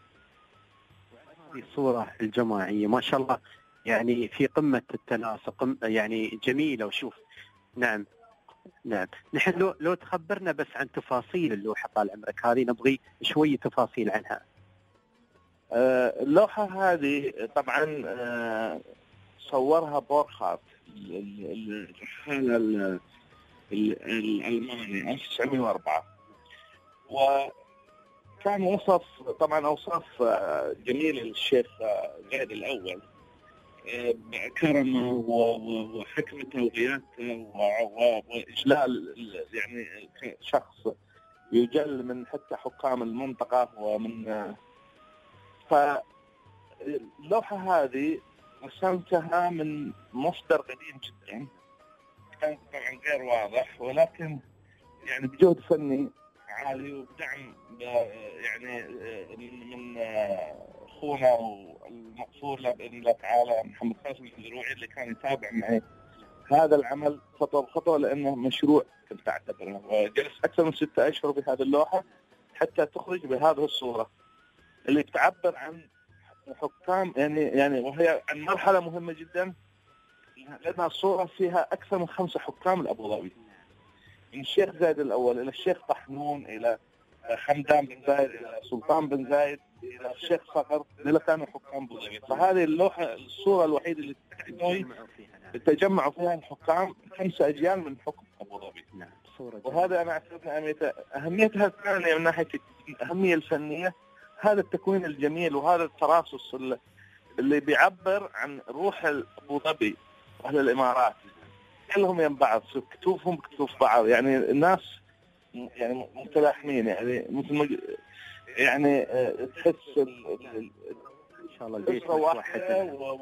B: هذه الصورة الجماعية ما شاء الله يعني في قمة التناسق، يعني جميلة. وشوف نعم نعم نحن لو لو تخبرنا بس عن تفاصيل اللوحة طال عمرك هذه، نبغي شوية تفاصيل عنها.
M: آه اللوحة هذه طبعا آه صورها بورخارت الرحالة الألماني ألف وتسعمائة وأربعة، وكان وصف طبعا أوصاف جميلة للشيخ زايد الأول بكرمه وحكمته وغياثته وإجلال، يعني شخص يجل من حتى حكام المنطقة. ومن فاللوحة هذه رسمتها من مصدر قديم جدا، كان طبعا غير واضح، ولكن يعني بجهد فني عالي وبدعم يعني من اخونا والمغفور له باذن الله تعالى محمد قاسم المزروعي اللي كان يتابع معي هذا العمل خطوه بخطوه، لانه مشروع كنت اعتبره، وجلست اكثر من ستة اشهر بهذه اللوحه حتى تخرج بهذه الصوره اللي تعبر عن حكام، يعني يعني وهي عن مرحله مهمه جدا، لأنها الصوره فيها اكثر من خمسه حكام لابو ظبي، من الشيخ زايد الاول الى الشيخ طحنون الى حمدان بن زايد الى سلطان بن زايد الى الشيخ صقر، اللي كانوا حكام ابو ظبي. فهذه اللوحه الصوره الوحيده اللي تحتوي تجمعوا فيها الحكام خمسه اجيال من حكم ابو ظبي. وهذا انا اعتبر اهميتها الثانيه من ناحيه الاهميه الفنيه، هذا التكوين الجميل وهذا التراصص اللي بيعبر عن روح ابو ظبي واهل الامارات، كلهم يم بعض، كتوفهم بكتوف بعض، يعني الناس يعني متلاحمين، يعني مثل ما يعني تحس ان شاء الله البيت واحده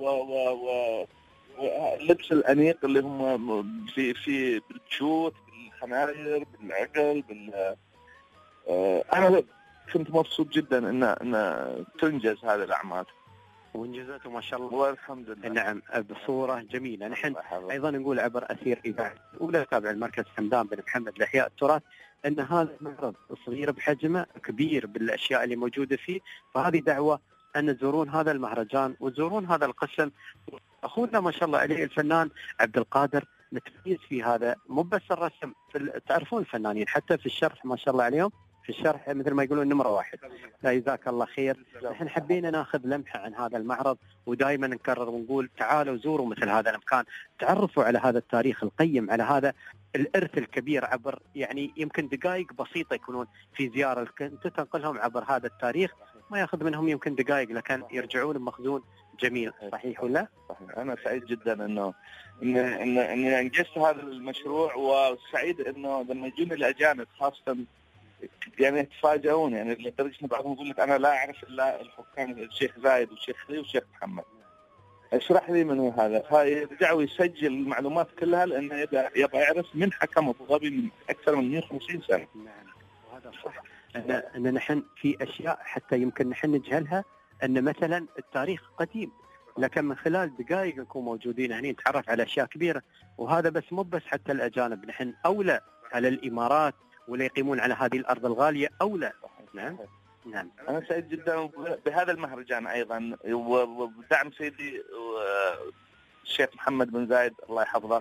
M: ولبس الانيق اللي هم في في بالجوت بالخناير بالعقل بال انا كنت مبسوط جدا ان ان تنجز هذه الاعمال
B: وانجزته ما شاء الله
M: والحمد لله.
B: نعم بصوره جميله. نحن ايضا نقول عبر اثير اذاعه الاولى تابع المركز حمدان بن محمد لاحياء التراث ان هذا المعرض صغير بحجمه كبير بالاشياء اللي موجوده فيه، فهذه دعوه ان تزورون هذا المهرجان وتزورون هذا القسم. اخونا ما شاء الله عليه الفنان عبد القادر متميز في هذا، مو بس الرسم، في تعرفون الفنانين حتى في الشرح ما شاء الله عليهم، في الشرح مثل ما يقولون نمرة واحد. لا جزاك الله خير. نحن حبينا ناخذ لمحة عن هذا المعرض، ودائما نكرر ونقول تعالوا زوروا مثل هذا المكان، تعرفوا على هذا التاريخ القيم، على هذا الإرث الكبير عبر يعني يمكن دقائق بسيطة يكونون في زيارة انت تنقلهم عبر هذا التاريخ، ما ياخذ منهم يمكن دقائق لكن يرجعون بمخزون جميل. صحيح ولا؟
M: صحيح. أنا سعيد جدا إنه إن إن إني أنجزت هذا المشروع، وسعيد إنه لما يجون الأجانب خاصة يعني يتفاجئون، يعني لدرجة بعضهم يقول لك أنا لا أعرف إلا الحكام الشيخ زايد والشيخ خليل والشيخ محمد، اشرح لي من هو هذا، فيرجع ويسجل المعلومات كلها لأنه يبغى يبغى يعرف من حكم أبو ظبي من أكثر من مئة وخمسين سنة.
B: نعم وهذا صح. أن أن نحن في أشياء حتى يمكن نحن نجهلها، أن مثلا التاريخ قديم لكن من خلال دقائق نكون موجودين هنا نتعرف على أشياء كبيرة، وهذا بس مو بس حتى الأجانب، نحن أولى على الإمارات ولا يقيمون على هذه الأرض الغالية أولى. نعم نعم.
M: أنا سعيد جدا بهذا المهرجان أيضا، وبدعم سيدي الشيخ محمد بن زايد الله يحفظه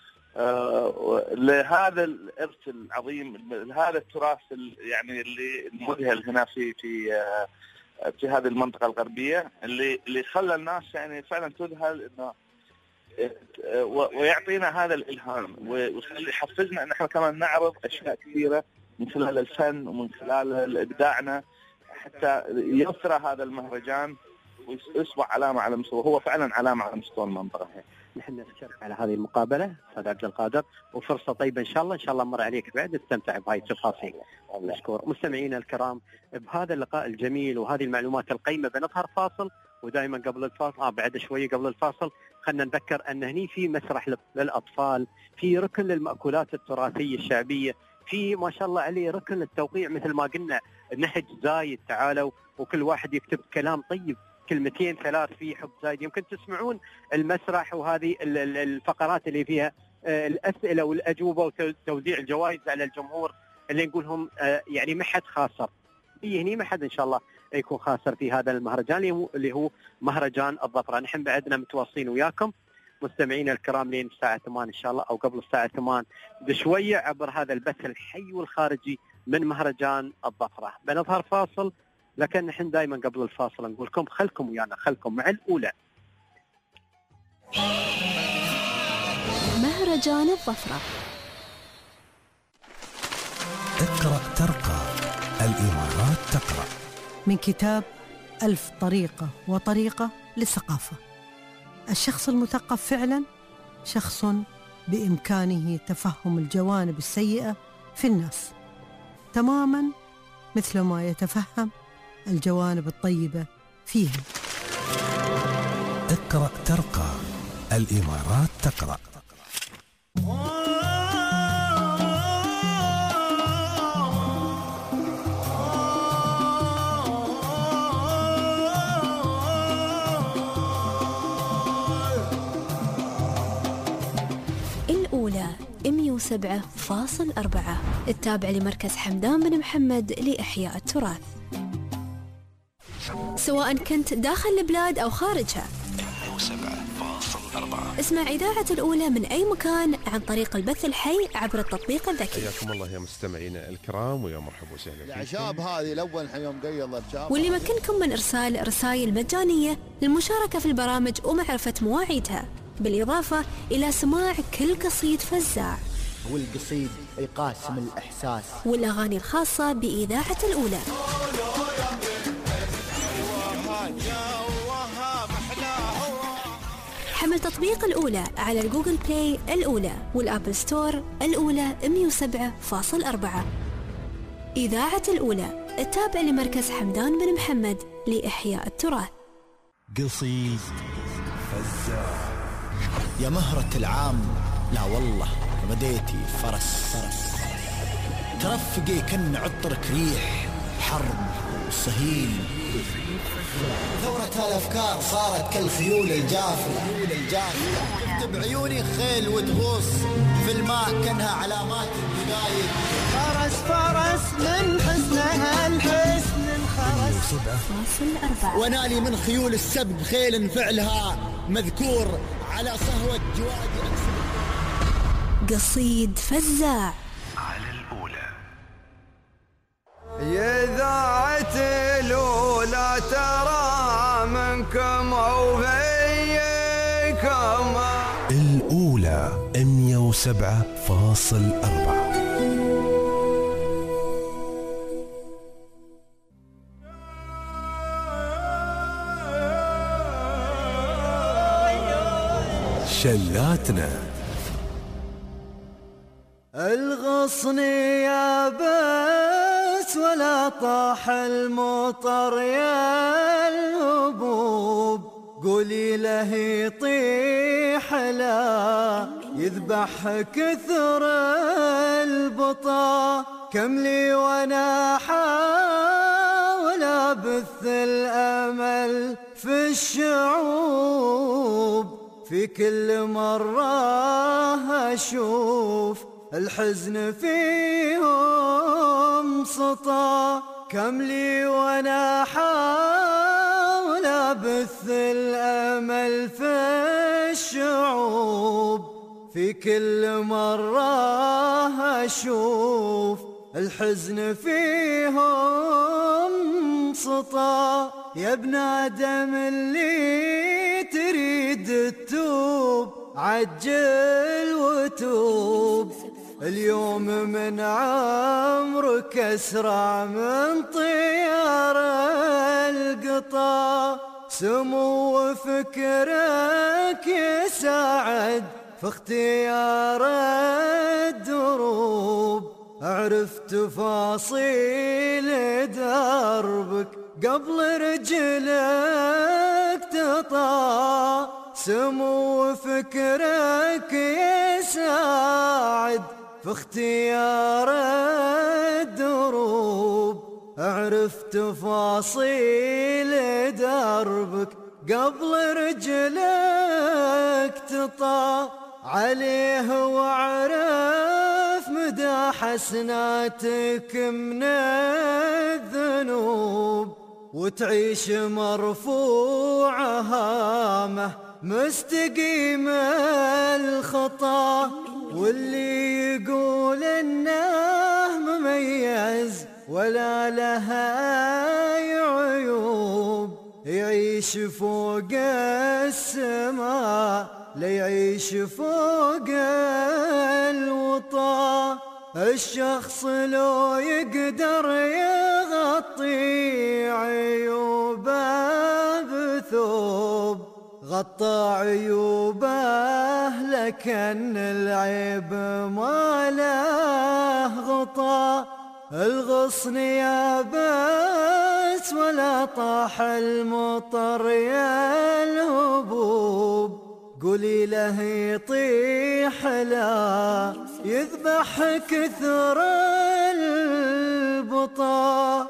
M: لهذا الإرث العظيم، لهذا التراث يعني اللي مذهل هنا في في في هذه المنطقة الغربية، اللي اللي خلى الناس يعني فعلا تذهل إنه ويعطينا هذا الإلهام، ويخلي يحفزنا ان احنا كمان نعرض اشياء كثيره من خلال الفن ومن خلال ابداعنا حتى يثرى هذا المهرجان ويصبح علامه على مستوى، هو فعلا علامه على مستوى المنطقه.
B: نحن نشكرك على هذه المقابله استاذ عبد القادر، وفرصه طيبه ان شاء الله ان شاء الله مر عليك بعد تستمتع بهاي التفاصيل. مشكور. مستمعينا الكرام بهذا اللقاء الجميل وهذه المعلومات القيمه بنظهر فاصل، ودائما قبل الفاصل اه بعد شويه قبل الفاصل خلنا نذكر ان هني في مسرح للاطفال، في ركن للمأكولات التراثيه الشعبيه، في ما شاء الله عليه ركن للتوقيع مثل ما قلنا نهج زايد، تعالوا وكل واحد يكتب كلام طيب كلمتين ثلاث في حب زايد. يمكن تسمعون المسرح وهذه الفقرات اللي فيها الاسئله والاجوبه وتوزيع الجوائز على الجمهور اللي نقولهم يعني ما حد خاسر، في هني ما حد ان شاء الله يكون خاسر في هذا المهرجان اللي هو مهرجان الظفرة. نحن بعدنا متواصلين وياكم مستمعينا الكرام لين الساعة ثمانية إن شاء الله أو قبل الساعة ثمانية بشوية عبر هذا البث الحي والخارجي من مهرجان الظفرة. بنظهر فاصل لكن نحن دائما قبل الفاصل نقول لكم خلكم ويانا، خلكم مع الأولى.
A: مهرجان الظفرة.
N: اقرأ ترقى، الإمارات تقرأ،
O: من كتاب ألف طريقة وطريقة للثقافة. الشخص المثقف فعلا شخص بإمكانه تفهم الجوانب السيئة في الناس تماما مثل ما يتفهم الجوانب الطيبة فيهم.
N: اقرأ ترقى، الإمارات تقرأ.
A: الأولى مئة وسبعة فاصل أربعة، التابع لمركز حمدان بن محمد لإحياء التراث. سواء كنت داخل البلاد أو خارجها،
N: مئة وسبعة فاصل أربعة.
A: اسمع إذاعة الأولى من أي مكان عن طريق البث الحي عبر التطبيق الذكي.
H: حياكم الله يا مستمعينا الكرام ويا مرحبا وسهلا فيكم.
F: الأعشاب هذه الأول يوم قيض الأعشاب،
A: واللي يمكنكم من إرسال رسائل مجانية للمشاركة في البرامج ومعرفة مواعيدها، بالإضافة إلى سماع كل قصيد فزاع
E: والقصيد يقاسم الإحساس
A: والأغاني الخاصة بإذاعة الأولى. حمل تطبيق الأولى على الجوجل بلاي الأولى والآبل ستور الأولى مئة وسبعة فاصل أربعة. إذاعة الأولى، التابع لمركز حمدان بن محمد لإحياء التراث.
N: قصيد فزاع.
E: يا مهرة العام، لا والله بديتي فرس فرس ترفقي كن عطرك ريح حرب وصهيل. ثورة الأفكار صارت كالخيول الجافلة شفت بعيوني خيل وتغوص في الماء كأنها علامات البداية. فرس فرس من حسنها الحسن الخرس ونالي من خيول السبق خيل فعلها مذكور على صهوة جوادي.
A: قصيد فزاع
N: على الأولى.
I: يا إذاعة الأولى ترى منكم أو فيكم.
N: الأولى مئة وسبعة فاصل أربعة. شلاتنا.
I: الغصني يا بس ولا طاح المطر يا الهبوب، قولي له يطيح لا يذبح كثر البطا. كم لي وانا احاول ابث الامل في الشعوب، في كل مرة أشوف الحزن فيهم سطا. كم لي وانا احاول ابث الامل في الشعوب، في كل مرة اشوف الحزن فيهم سطا. يا ابن آدم اللي تريد تتوب عجل وتوب، اليوم من عمرك أسرع من طيار القطا. سمو فكرك يساعد في اختيار الدروب، اعرف تفاصيل دربك قبل رجلك تطا. سمو فكرك يساعد في اختيار الدروب، اعرف تفاصيل دربك قبل رجلك تطا. عليه واعرف مدى حسناتك من الذنوب، وتعيش مرفوع هامه مستقيم الخطا. واللي يقول انه مميز ولا لها عيوب، يعيش فوق السماء لا يعيش فوق الوطا. الشخص لو يقدر يغطي عيوبه بثوب، غطى عيوبه لكن العيب ما له غطا. الغصن يا بس ولا
P: إذا طاح المطر يا الهبوب قولي له يطيح لا يذبح كثر البطا.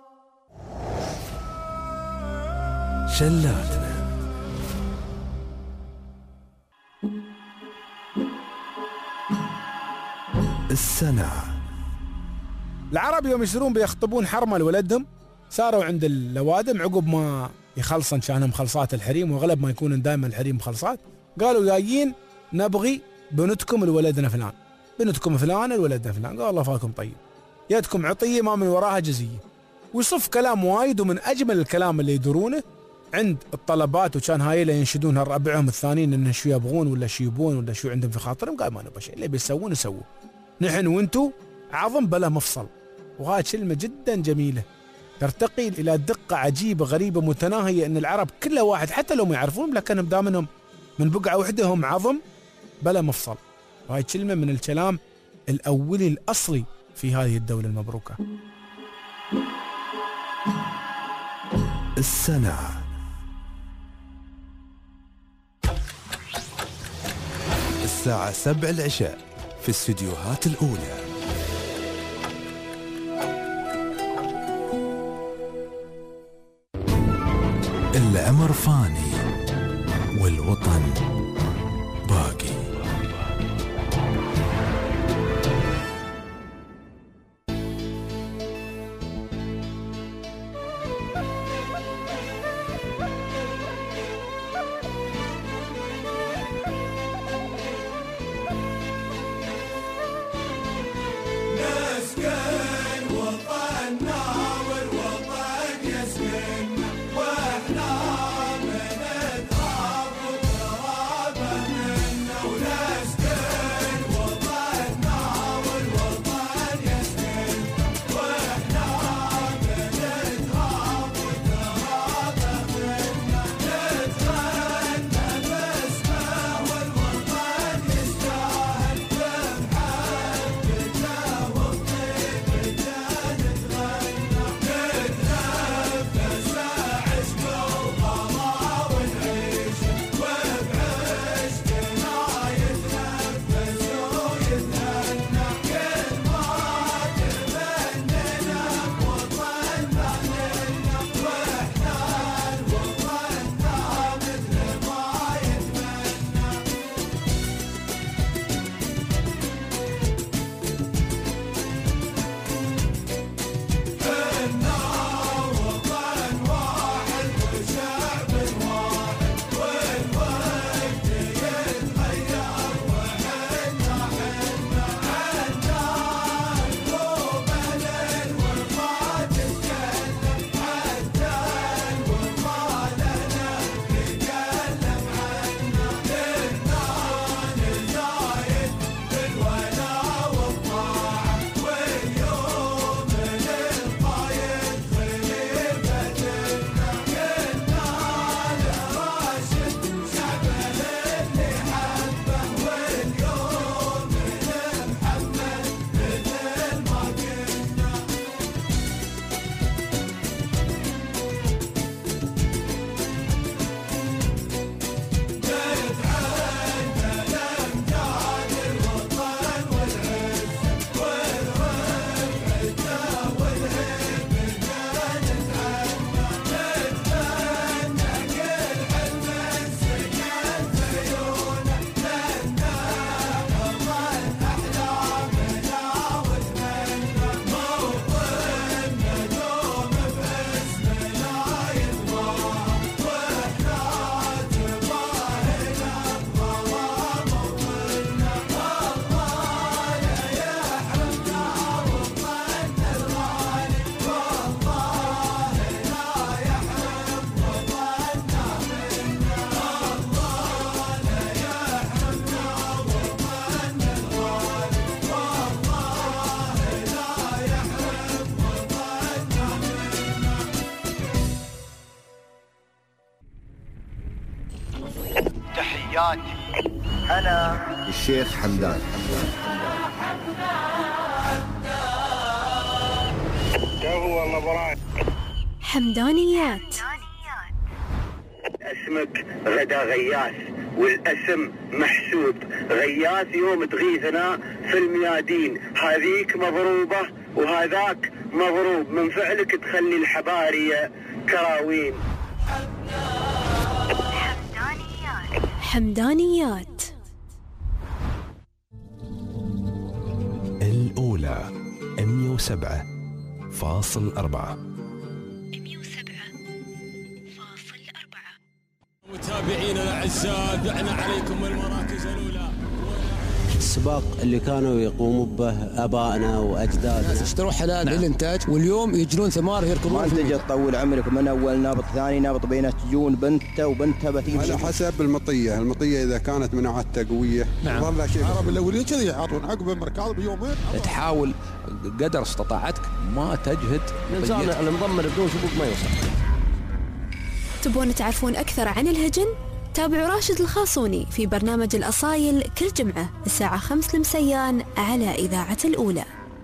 N: شلاتنا السنة.
K: العرب يوم يصيرون بيخطبون حرمة لولدهم صاروا عند اللوادم عقب ما يخلصن شانهم خلصات الحريم، واغلب ما يكون دائما الحريم مخلصات، قالوا جايين نبغي بنتكم الولدنا فلان، بنتكم فلان الولدنا فلان، قال الله فاكم طيب، يدكم عطية ما من وراها جزية، ويصف كلام وايد. ومن أجمل الكلام اللي يدرونه عند الطلبات، وكان هاي اللي ينشدونها ربعهم الثانيين إن شو يبغون ولا شو يبون ولا شو عندهم في خاطرهم، قال ما نبغى شيء، اللي بيسوون يسووه، نحن وانتو عظم بلا مفصل. وهاي كلمة جدا جميلة ترتقي إلى دقة عجيبة غريبة متناهية، إن العرب كل واحد حتى لو ما يعرفون لكنهم دامنهم من بقعة وحدة هم عظم بلا مفصل. وهاي كلمة من الكلام الأولي الأصلي في هذه الدولة المبروكة.
N: السنة.
D: الساعة سبع العشاء في الاستديوهات الأولى.
N: الأمر فاني والوطن باقي.
I: نسكن وطننا والوطن يسكن واحنا من تراب وترابه منا، ونسكن وطننا والوطن يسكن واحنا من تراب وترابه منا، نتغنى باسمه والوطن يستاهل بمحبته وبطيبته نتغنى، نتنفس عشق وغلا ونعيش وبعشقنا يتنفس ويتهنى، كل ما تمنينا بوطننا نلنا، واحنا لوطننا مثل ما يتمنى. حنا وطن واحد وشعب واحد، والوقت يتغير وحنا حنا عنا قلوب ليل والما تتكلم، حتى الوفا لنا نتكلم عنا، لنا نزايد بالولا والطاعة، واليوم للقايد خليفتنا، كنا لراشد شعبه اللي حبه، واليوم لمحمد مثل ما كنا. نتعدى الأمجاد الوطن والعز والرفعته والهيبته نتعنى، نتمنى كل حلم سكن في عيونه، لأنه أضل أحلامنا وتمنى، موطننا دوم باسمنا يتباهى، واحنا تباهينا بغلا موطننا، الله لا يحرمنا وطننا الغالي، والله لا يحرم وطننا منا، الله لا يحرمنا وطننا الغالي، والله لا يحرم وطننا منا.
E: تحياتي أنا الشيخ حمدان.
I: هو والله براي
A: حمدانيات.
Q: اسمك غدا غياث والاسم محسوب، غياث يوم تغيثنا في الميادين، هذيك مضروبة وهذاك مضروب، من فعلك تخلي الحبارية كراوين.
A: حمدانيات. حمدانيات.
D: الأولى مئة وسبعة فاصل أربعة.
R: متابعينا الاعزاء، دعنا عليكم المراكز الاولى.
S: السباق اللي كانوا يقوموا به ابائنا واجدادنا،
T: اشتروا حلال نعم. للانتاج، واليوم يجرون ثمار يركضون.
U: ما تجي تطول عمرك من اول نابط ثاني نابط بينه تجون بنته وبنتها بتيجي
V: على حسب المطيه، المطيه اذا كانت مناعتها قويه
U: نعم.
V: والله شيء العرب الاولين كذا يعطون عقب المركاض بيومين.
W: تحاول قدر استطاعتك ما تجهد
S: الانسان المضمر بدون سبوق ما يوصل.
A: تبون تعرفون أكثر عن الهجن؟ تابعوا راشد الخاصوني في برنامج الأصايل كل جمعة الساعة خمس المسيان على إذاعة الأولى.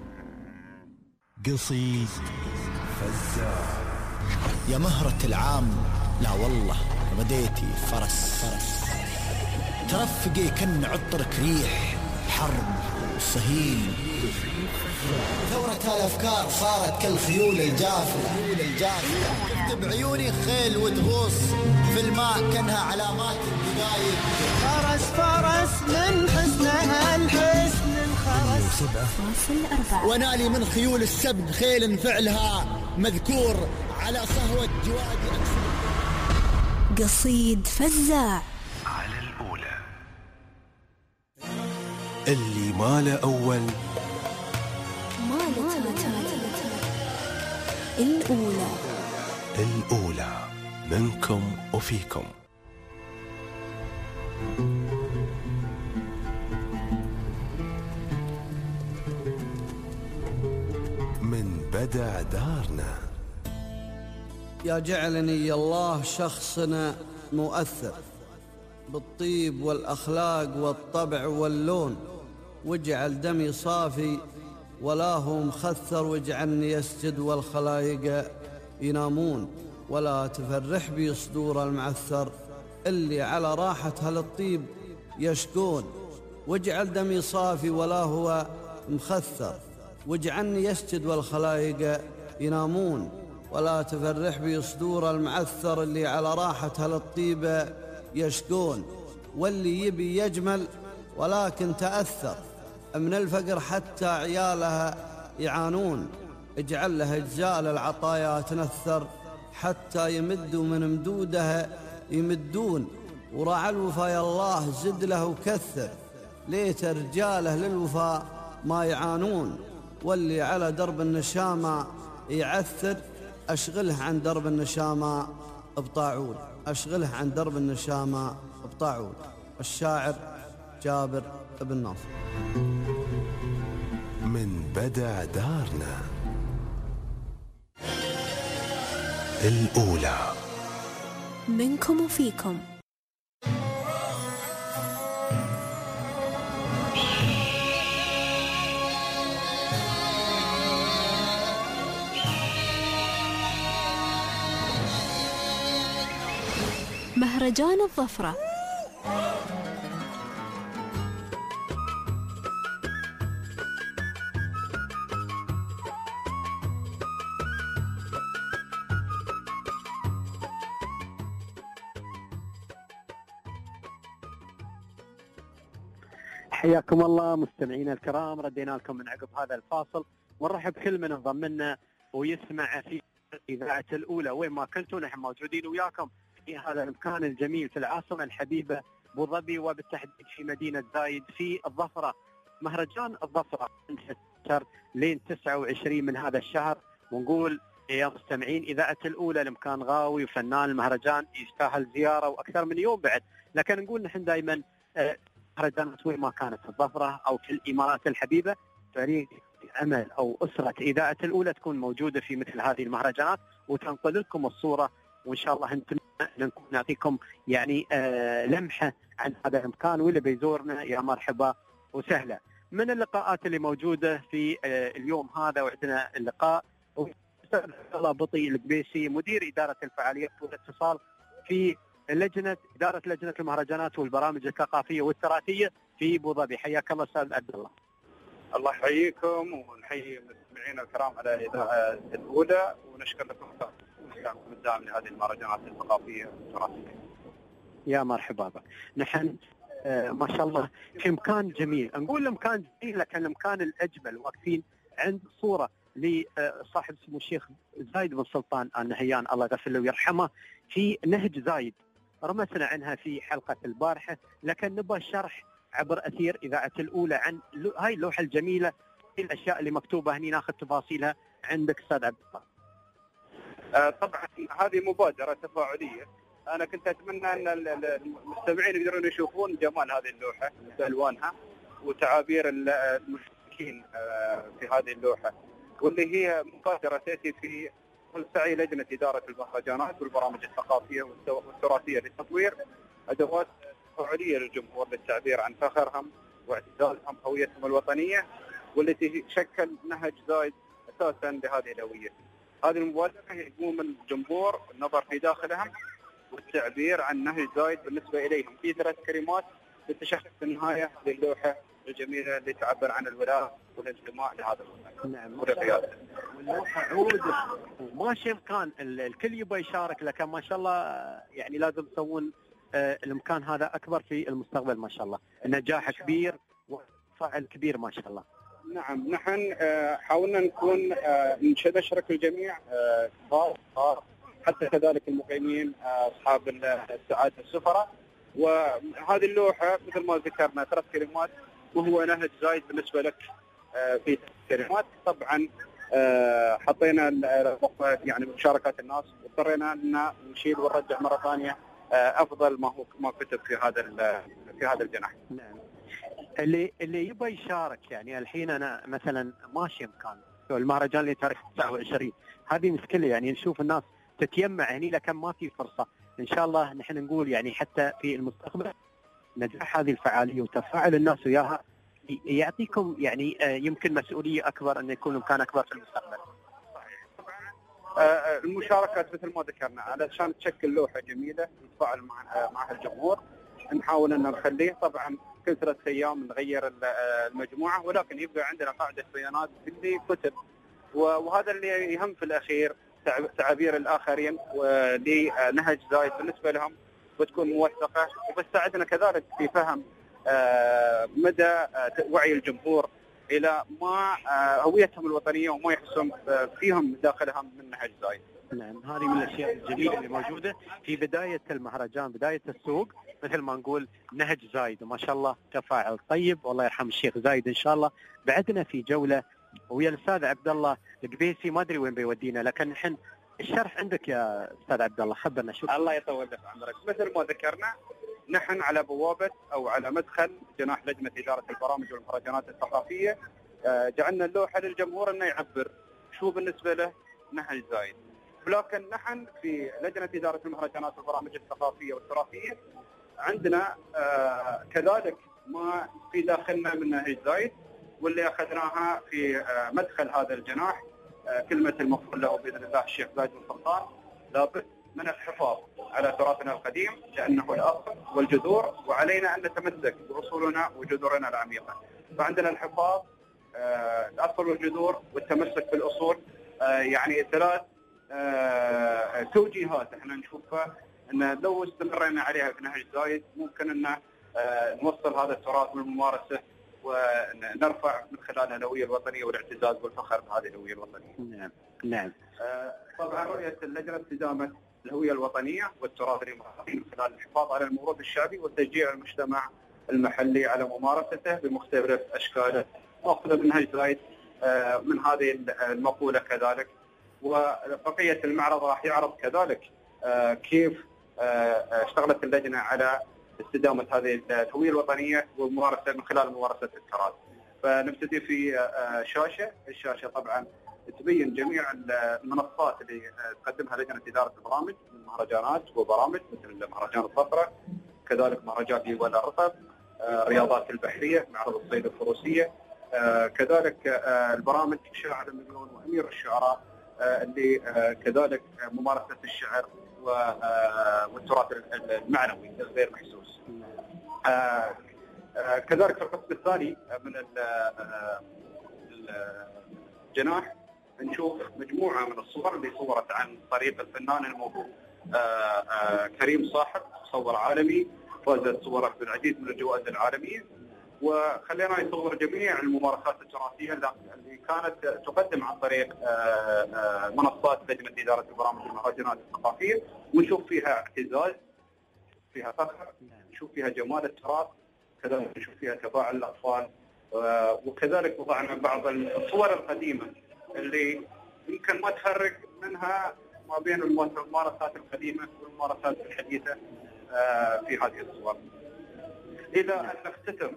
E: قصيد فزاع. يا مهرة العام، لا والله بديتي فرس فرس ترفقي كن عطرك ريح حرب وصهيل. ثورة الأفكار صارت كالخيول الجافية، تكتب عيوني خيل وتغوص في الماء كأنها علامات الدقايق.
P: فرس فرس من حسنها الحسن الخرس.
E: ونالي من خيول السبق خيل فعلها مذكور على صهوة جوادي.
A: قصيد فزاع.
D: على الأولى. اللي ماله أول
A: الأولى.
D: الأولى منكم وفيكم. من بدع دارنا.
X: يا جعلني يا الله شخصنا مؤثر بالطيب والأخلاق والطبع واللون، واجعل دمي صافي ولا هو مخثر، واجعلني يسجد والخلايق ينامون، ولا تفرح بي صدور المعثر اللي على راحة هالطيب يشكون، واجعل دمي صافي ولا هو مخثر، واجعلني يسجد والخلايق ينامون، ولا تفرح بي صدور المعثر اللي على راحة هالطيب يشكون، واللي يبي يجمل ولكن تأثر من الفقر حتى عيالها يعانون، اجعل له اجزال العطايا تنثر حتى يمدوا من مدودها يمدون، وراعى الوفا يا الله زد له وكثر، ليت رجاله للوفا ما يعانون، واللي على درب النشامة يعثر اشغله عن درب النشامة بطاعون، اشغله عن درب النشامة بطاعون. الشاعر جابر بن ناصر.
D: من بدع دارنا. الأولى
A: منكم وفيكم. مهرجان الظفرة.
B: حياكم الله مستمعينا الكرام، ردينا لكم من عقب هذا الفاصل، ونرحب بكل من انضم لنا ويسمع في إذاعة الأولى وين ما كنتوا. نحن موجودين وياكم في هذا المكان الجميل في العاصمة الحبيبة أبو ظبي، وبالتحديد في مدينة زايد في الظفرة. مهرجان الظفرة من ستة لين تسعة وعشرين من هذا الشهر، ونقول يا مستمعين إذاعة الأولى المكان غاوي وفنان المهرجان يستاهل زيارة وأكثر من يوم بعد. لكن نقول نحن دائما مهرجانات وين ما كانت في الظفرة أو في الإمارات الحبيبة، فريق عمل أو أسرة إذاعة الأولى تكون موجودة في مثل هذه المهرجانات وتنقل لكم الصورة، وإن شاء الله نكون نعطيكم يعني آه لمحة عن هذا المكان، واللي بيزورنا يا مرحبا وسهلا. من اللقاءات اللي موجودة في آه اليوم هذا، وعندنا اللقاء الاستاذ عبد الله بطي القبيسي مدير اداره الفعاليات والاتصال في لجنه اداره لجنه المهرجانات والبرامج الثقافيه والتراثيه في ابو ظبي. حياك الله استاذ عبد الله.
C: الله يحييكم ونحيي مستمعينا الكرام على الاذاعه الاولى، ونشكر لكم استماعكم الدائم لهذه المهرجانات الثقافيه والتراثيه.
B: يا مرحبا بك. نحن آه ما شاء الله في مكان جميل، نقول المكان جميل لكن المكان الاجمل واقفين عند صوره لصاحب سمو الشيخ زايد بن سلطان آل نهيان الله يغفر له ويرحمه في نهج زايد، رمسنا عنها في حلقه البارحه، لكن نبغى شرح عبر اثير اذاعه الاولى عن هاي اللوحه الجميله، الاشياء اللي مكتوبه هني ناخذ تفاصيلها عندك استاذ عبد الله.
C: آه طبعا هذه مبادره تفاعليه، انا كنت اتمنى ان المستمعين يقدرون يشوفون جمال هذه اللوحه بالوانها وتعابير المشاركين في هذه اللوحه، واللي هي مبادره تاتي في سعي لجنه اداره المهرجانات والبرامج الثقافيه والتراثيه لتطوير ادوات تفاعليه للجمهور للتعبير عن فخرهم واعتزازهم هويتهم الوطنيه، والتي تشكل نهج زايد اساسا لهذه الهويه. هذه المبادره هي تقوم الجمهور النظر في داخلهم والتعبير عن نهج زايد بالنسبه اليهم في ثلاث كلمات لتشخص في النهايه للوحه الجميله اللي تعبر عن الولاء والانتماء لهذا الوطن.
B: نعم. واللوحه عود وماشي مكان الكل يبغى يشارك، لكن ما شاء الله يعني لازم تسوون المكان هذا اكبر في المستقبل ما شاء الله، النجاح كبير وفاعل كبير ما شاء الله.
C: نعم، نحن حاولنا نكون نشرك الجميع كبار حتى كذلك المقيمين اصحاب السعاده السفراء، وهذه اللوحه مثل ما ذكرنا ثلاث كلمات وهو نهج زايد بالنسبه لك في كلمات. طبعا حطينا يعني مشاركات الناس واضطرينا ان نشيل ونرجع مره ثانيه افضل ما هو ما كتب في هذا في هذا الجناح.
B: نعم. اللي اللي يبغى يشارك يعني الحين انا مثلا ماشي مكان المهرجان اللي تاريخ تسعة وعشرين، هذه مشكله يعني نشوف الناس تتيمع هني لكن ما في فرصه. ان شاء الله نحن نقول يعني حتى في المستقبل نجاح هذه الفعاليه وتفاعل الناس وياها يعطيكم يعني يمكن مسؤوليه اكبر ان يكون مكان اكبر في المستقبل.
C: المشاركات مثل ما ذكرنا علشان تشكل لوحه جميله يتفاعل مع معها الجمهور، نحاول ان نخليه طبعا كل ثلاث ايام نغير المجموعه، ولكن يبقى عندنا قاعده بيانات اللي كتب، وهذا اللي يهم في الاخير تعابير الاخرين ولنهج زايد بالنسبه لهم وتكون موثقه، وبتساعدنا كذلك في فهم مدى وعي الجمهور الى ما هويتهم الوطنيه وما يحسون فيهم داخلهم من نهج زايد.
B: نعم، هذه من الاشياء الجميله اللي موجوده في بدايه المهرجان، بدايه السوق مثل ما نقول نهج زايد، وما شاء الله تفاعل طيب، والله يرحم الشيخ زايد. ان شاء الله بعدنا في جوله ويا الاستاذ عبد الله القبيسي، ما ادري وين بيودينا، لكن نحن الشرح عندك يا استاذ عبد الله، خبرنا شو.
C: الله يطول لك عمرك. مثل ما ذكرنا نحن على بوابه او على مدخل جناح لجنه اداره البرامج والمهرجانات الثقافيه جعلنا اللوحه للجمهور انه يعبر شو بالنسبه له نهج زايد، ولكن نحن في لجنه اداره المهرجانات والبرامج الثقافيه والتراثيه عندنا كذلك ما في داخلنا من نهج زايد، واللي اخذناها في مدخل هذا الجناح كلمه المفعول له باذن الله الشيخ زايد بن سلطان: لابد من الحفاظ على تراثنا القديم لانه الاصل والجذور، وعلينا ان نتمسك باصولنا وجذورنا العميقه. فعندنا الحفاظ آه الاصل والجذور والتمسك بالاصول، آه يعني ثلاث آه توجيهات احنا نشوفها ان لو استمرينا عليها في نهج زايد ممكن ان آه نوصل هذا التراث والممارسه ونرفع من خلالها الهويه الوطنيه والاعتزاز والفخر بهذه الهويه الوطنيه.
B: نعم نعم.
C: آه طبعا رؤيه اللجنه استدامه الهويه الوطنيه والتراث الاماراتي من خلال الحفاظ على الموروث الشعبي وتشجيع المجتمع المحلي على ممارسته بمختلف اشكاله، واخذ منهج زايد آه من هذه المقوله كذلك. وبقيه المعرض راح يعرض كذلك آه كيف آه اشتغلت اللجنه على استدامه هذه الهويه الوطنيه والممارسه من خلال ممارسه التراث. فنبتدي في آه شاشه، الشاشه طبعا تبين جميع المنصات اللي تقدمها لجنه اداره البرامج من مهرجانات وبرامج مثل مهرجان الصفرة، كذلك مهرجان ديوان الرطب، الرياضات البحريه، معرض الصيد الفروسيه، كذلك البرامج شاعر المليون وامير الشعراء اللي كذلك ممارسه الشعر والتراث المعنوي الغير محسوس. كذلك في القسم الثاني من الجناح نشوف مجموعه من الصور اللي صورت عن طريق الفنان الموهوب كريم صاحب، مصور عالمي فازت صوره بالعديد من الجوائز العالميه، وخلينا يصور جميع الممارسات التراثيه اللي كانت تقدم عن طريق منصات لجنه اداره البرامج والمهرجانات الثقافيه، ونشوف فيها اعتزاز، فيها فخر، نشوف فيها جمال التراث، كذلك نشوف فيها تفاعل الاطفال، وكذلك وضعنا بعض الصور القديمه اللي يمكن ما تفرق منها ما بين الممارسات القديمه والممارسات الحديثه في هذه الصور. الى ان نختتم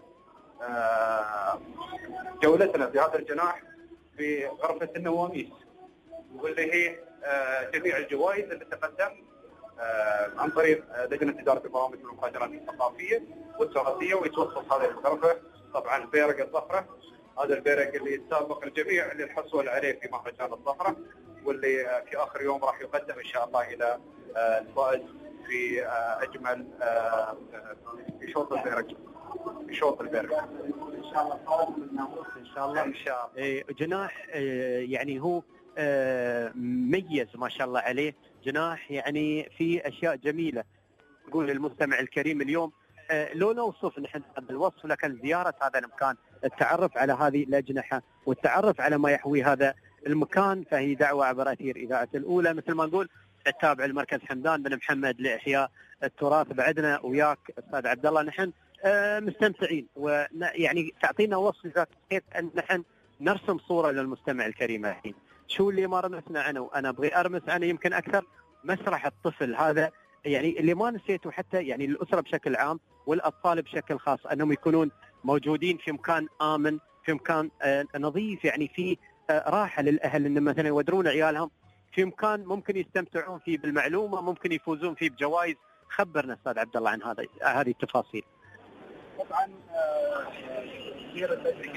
C: جولتنا في هذا الجناح في غرفه النواميس، واللي هي جميع الجوائز اللي تقدم عن طريق لجنه اداره البرامج والمهرجانات الثقافيه والتراثيه، ويتوصف هذه الغرفه طبعا بيرق الظفره، هذا البيرق اللي يتسابق الجميع للحصول عليه في مهرجان الظفره، واللي في اخر يوم راح يقدم ان شاء الله الى الفائز في اجمل في شوط البيرق في شوط البيرق ان شاء الله فاز من ناموس ان شاء الله ان شاء الله.
B: جناح يعني هو مميز ما شاء الله عليه، جناح يعني في اشياء جميله. نقول للمستمع الكريم اليوم لو نوصف نحن هذا الوصف، لكن زياره هذا المكان، التعرف على هذه الاجنحه والتعرف على ما يحوي هذا المكان، فهي دعوه عبر اثير اذاعه الاولى مثل ما نقول التابع المركز حمدان بن محمد لاحياء التراث. بعدنا وياك استاذ عبد الله نحن مستمتعين، ويعني تعطينا وصف كيف ان نحن نرسم صوره للمستمع الكريم. الحين شو اللي ما رمسنا عنه، وانا ابغي ارمس عنه يمكن اكثر مسرح الطفل هذا، يعني اللي ما نسيته حتى يعني الاسره بشكل عام والاطفال بشكل خاص، انهم يكونون موجودين في مكان امن، في مكان نظيف، يعني في راحه للاهل ان مثلا يودرون عيالهم في مكان ممكن يستمتعون فيه بالمعلومه، ممكن يفوزون فيه بجوائز. خبرنا استاذ عبد الله عن هذا هذه التفاصيل.
C: طبعا كثير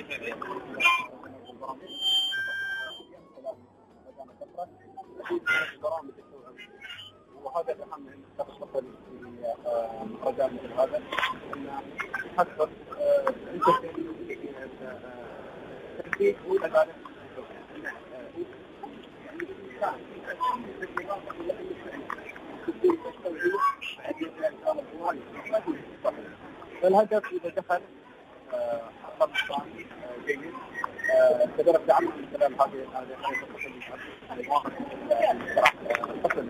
C: البرامج وهذا الاهم من تخصص في مهرجان مثل هذا، ان نحقق التنسيق والعداله. فالهدف اذا دخل الخط الثاني جيد، كذلك دعمنا من خلال هذه هذه المواقف الفصل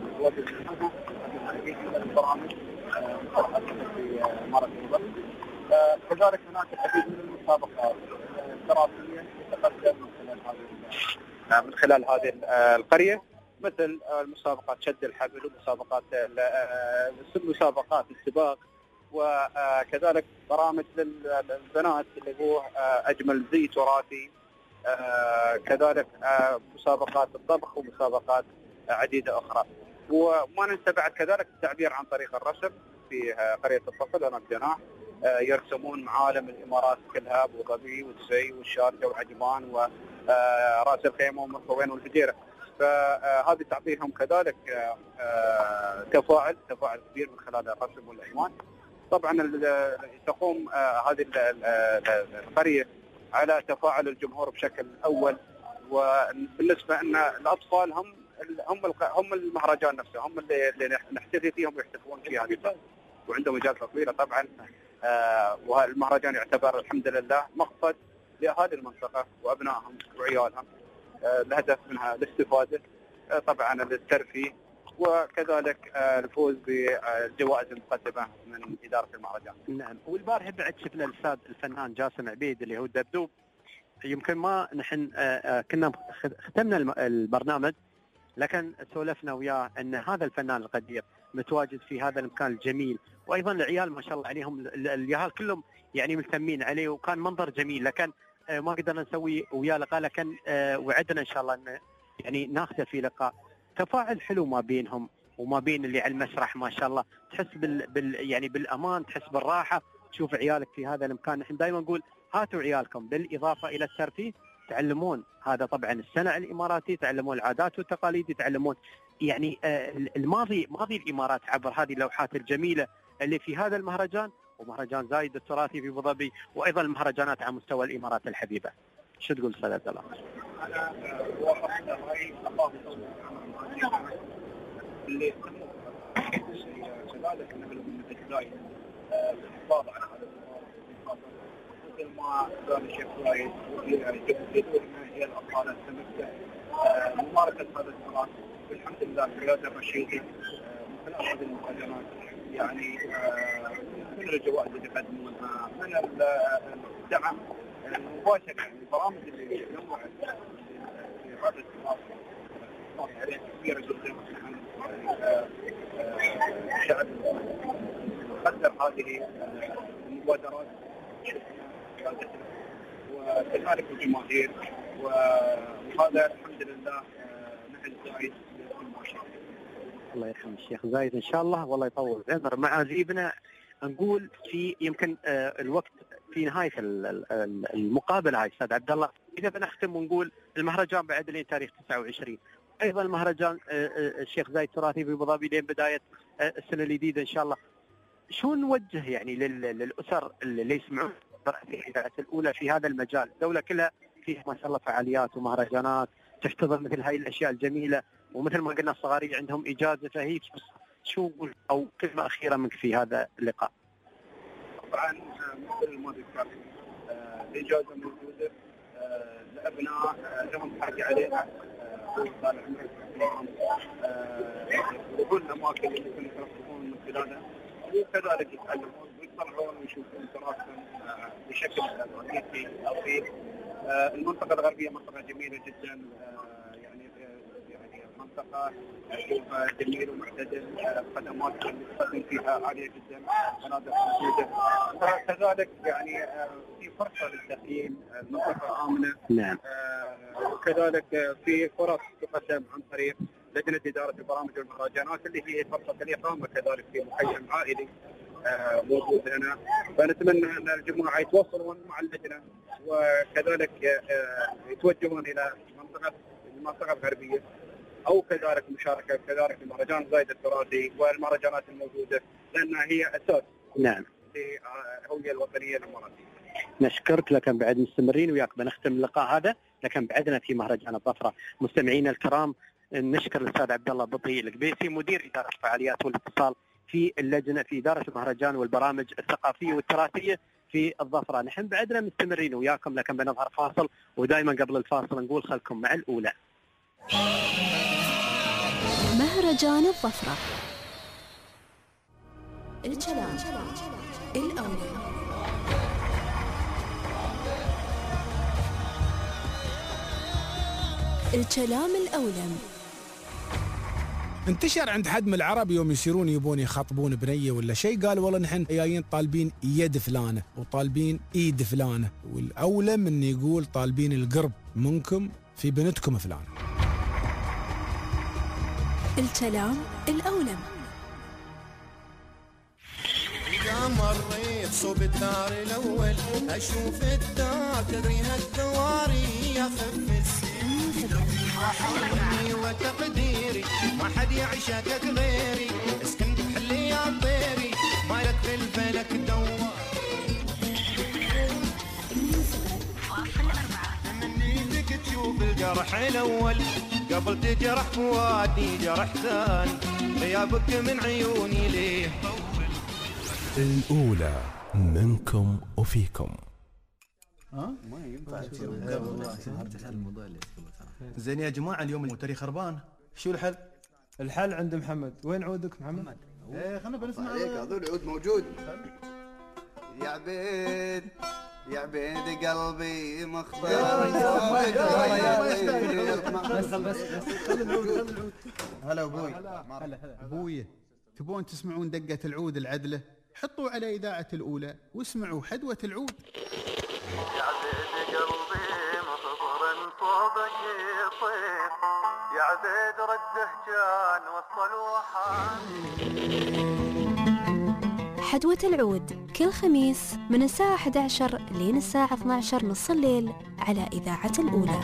C: البرامج في مارس الوقت. كذلك هناك العديد من المسابقات الدراسيه تتقدم من خلال هذه من خلال هذه القريه، مثل المسابقات شد الحبل ومسابقات مسابقات السباق، وكذلك برامج للبنات اللي هو اجمل زي تراثي، كذلك مسابقات الطبخ ومسابقات عديده اخرى. وما ننسى بعد كذلك التعبير عن طريق الرسم في قريه الطفل هنا بجناح، يرسمون معالم الامارات كلها، ابو ظبي والدبي والشارجه وعجمان وراس الخيمه ومرفوين والفجيره، فهذه تعطيهم كذلك تفاعل تفاعل كبير من خلال الرسم والالوان. طبعا تقوم هذه القريه على تفاعل الجمهور بشكل اول، وبالنسبه ان الاطفال هم هم هم المهرجان نفسه، هم اللي نحتفي فيهم ويحتفون في هذه الفتره، وعندهم اجازه طويله طبعا. والمهرجان يعتبر الحمد لله مقصد لاهالي المنطقه وابنائهم وعيالهم، الهدف منها الاستفاده طبعا للترفيه، وكذلك الفوز بالجوائز المقدمه من اداره المهرجان.
B: نعم، والبارحه بعد شفنا الاستاذ الفنان جاسم عبيد اللي هو الدبدوب، يمكن ما نحن كنا ختمنا البرنامج لكن سولفنا وياه ان هذا الفنان القدير متواجد في هذا المكان الجميل، وايضا العيال ما شاء الله عليهم، اليهال كلهم يعني مهتمين عليه، وكان منظر جميل. لكن ما قدرنا نسوي وياه لقاء، لكن وعدنا ان شاء الله ان يعني ناخذه في لقاء. تفاعل حلو ما بينهم وما بين اللي على المسرح، ما شاء الله تحس بال, بال يعني بالامان، تحس بالراحه، تشوف عيالك في هذا المكان. نحن دائما نقول هاتوا عيالكم بالاضافه الى الترفيه، يتعلمون هذا طبعا السنة الإماراتي، يتعلمون العادات والتقاليد، يتعلمون يعني الماضي ماضي الإمارات عبر هذه اللوحات الجميلة اللي في هذا المهرجان، ومهرجان زايد التراثي في أبو ظبي، وأيضا المهرجانات على مستوى الإمارات الحبيبة. شو تقول أستاذ عبد الله؟
C: أنا وافقت رأي الله اللي كذلك نحن من البداية الحفاظ على هذا مثل ما قال الشيخ زايد بدورنا هي الأبطال السمكة ممارسة هذا التراث والحمد لله الرياضة الرشيدي من خلال هذه المهرجانات يعني من الجوائز اللي قدموها من الدعم المباشر يعني البرامج اللي نوعت في هذا التراث عليه كبيرة جدا. الشعب قدر هذه المبادرات وكذلك الجماهير، وهذا الحمد لله نحن زايد لكل شيء.
B: الله يرحم الشيخ زايد ان شاء الله والله يطول عمر معاذيبنا. نقول في يمكن الوقت في نهايه المقابله هاي استاذ عبد الله، اذا بنختم ونقول المهرجان بعد لين تاريخ تسعة وعشرين، ايضا المهرجان الشيخ زايد التراثي في ابو ظبي لين بدايه السنه الجديده ان شاء الله. شو نوجه يعني للاسر اللي يسمعون في الاذاعه الاولى في هذا المجال؟ الدوله كلها فيها ما شاء الله فعاليات ومهرجانات تحتضن مثل هاي الاشياء الجميله، ومثل ما قلنا الصغاريه عندهم اجازه، فهي شو او كلمه اخيره منك في هذا اللقاء؟
C: طبعا مثل ما ذكرت الاجازه موجوده، الابناء لهم حاجه عليها طال عمرك، يروحون الاماكن اللي يمكن يترفقون من خلالها، وكذلك يتعلمون ويطلعون ويشوفون تراثهم بشكل رئيسي اصيل. المنطقه الغربيه منطقه جميله جدا، يعني يعني منطقه اشوفها جميله ومعتدل، خدمات تقدم فيها عاليه جدا، فنادق موجوده، وكذلك يعني في فرصه للتخييم، المنطقه امنه.
B: نعم.
C: وكذلك في فرص تقدم عن طريق لجنه اداره البرامج والمهرجانات اللي هي فرصه الاقامه كذلك في مخيم عائلي موجود هنا، فنتمنى ان الجماعه يتواصلون مع اللجنه وكذلك يتوجهون الى منطقه المنطقه الغربيه، او كذلك مشاركه كذلك في مهرجان زايد التراثي والمهرجانات الموجوده، لانها هي اساس
B: نعم
C: للهويه الوطنيه الاماراتيه.
B: نشكرك، لكن بعد مستمرين وياك بنختم اللقاء هذا، لكن بعدنا في مهرجان الظفره. مستمعينا الكرام نشكر الاستاذ عبد الله بطي القبيسي مدير اداره الفعاليات والاتصال في اللجنه في اداره المهرجان والبرامج الثقافيه والتراثيه في الظفره. نحن بعدنا مستمرين وياكم، لكن بنظهر فاصل، ودائما قبل الفاصل نقول خلكم مع الاولى.
A: مهرجان الظفره، الكلام الاولى. الكلام الأولم
K: انتشر عند حد من العرب يوم يصيرون يبون يخطبون بنيه ولا شيء، قال والله نحن جايين طالبين يد فلانه وطالبين ايد فلانه، والاولم انه يقول طالبين القرب منكم في بنتكم فلان.
A: الكلام الاولم.
P: إذا مريت صوب الدار الأول أشوف الدار تدريها الدواري يخف السن حلمي وتقديري ما حد يعشقك غيري اسكن بحلي يا طيري مالك في الفلك دوار من ايدك تشوف الجرح الأول قبل تجرح فؤادي جرح ثاني غيابك من عيوني ليه
N: الأولى منكم وفيكم.
G: ها؟ ما ينفع الموضوع اللي زين يا جماعة اليوم التاريخ خربان، شو الحل؟
J: الحل عند محمد. وين عودك محمد؟
G: ايه خلنا بنسمع
F: عليك هذول العود موجود. يا عبيد يا عبيد قلبي مختار.
G: بس بس بس خلي العود خلي العود. هلا ابوي. هلا هلا ابوي، تبون تسمعون دقة العود العدلة؟ حطوا على إذاعة الأولى واسمعوا حدوة العود.
P: يا عبيد قلبي مخبر صوبك يطير يا عبيد رده كان وصل وحان.
A: حدوة العود كل خميس من الساعة أحد عشر لين الساعة اثنا عشر نص الليل على إذاعة الأولى.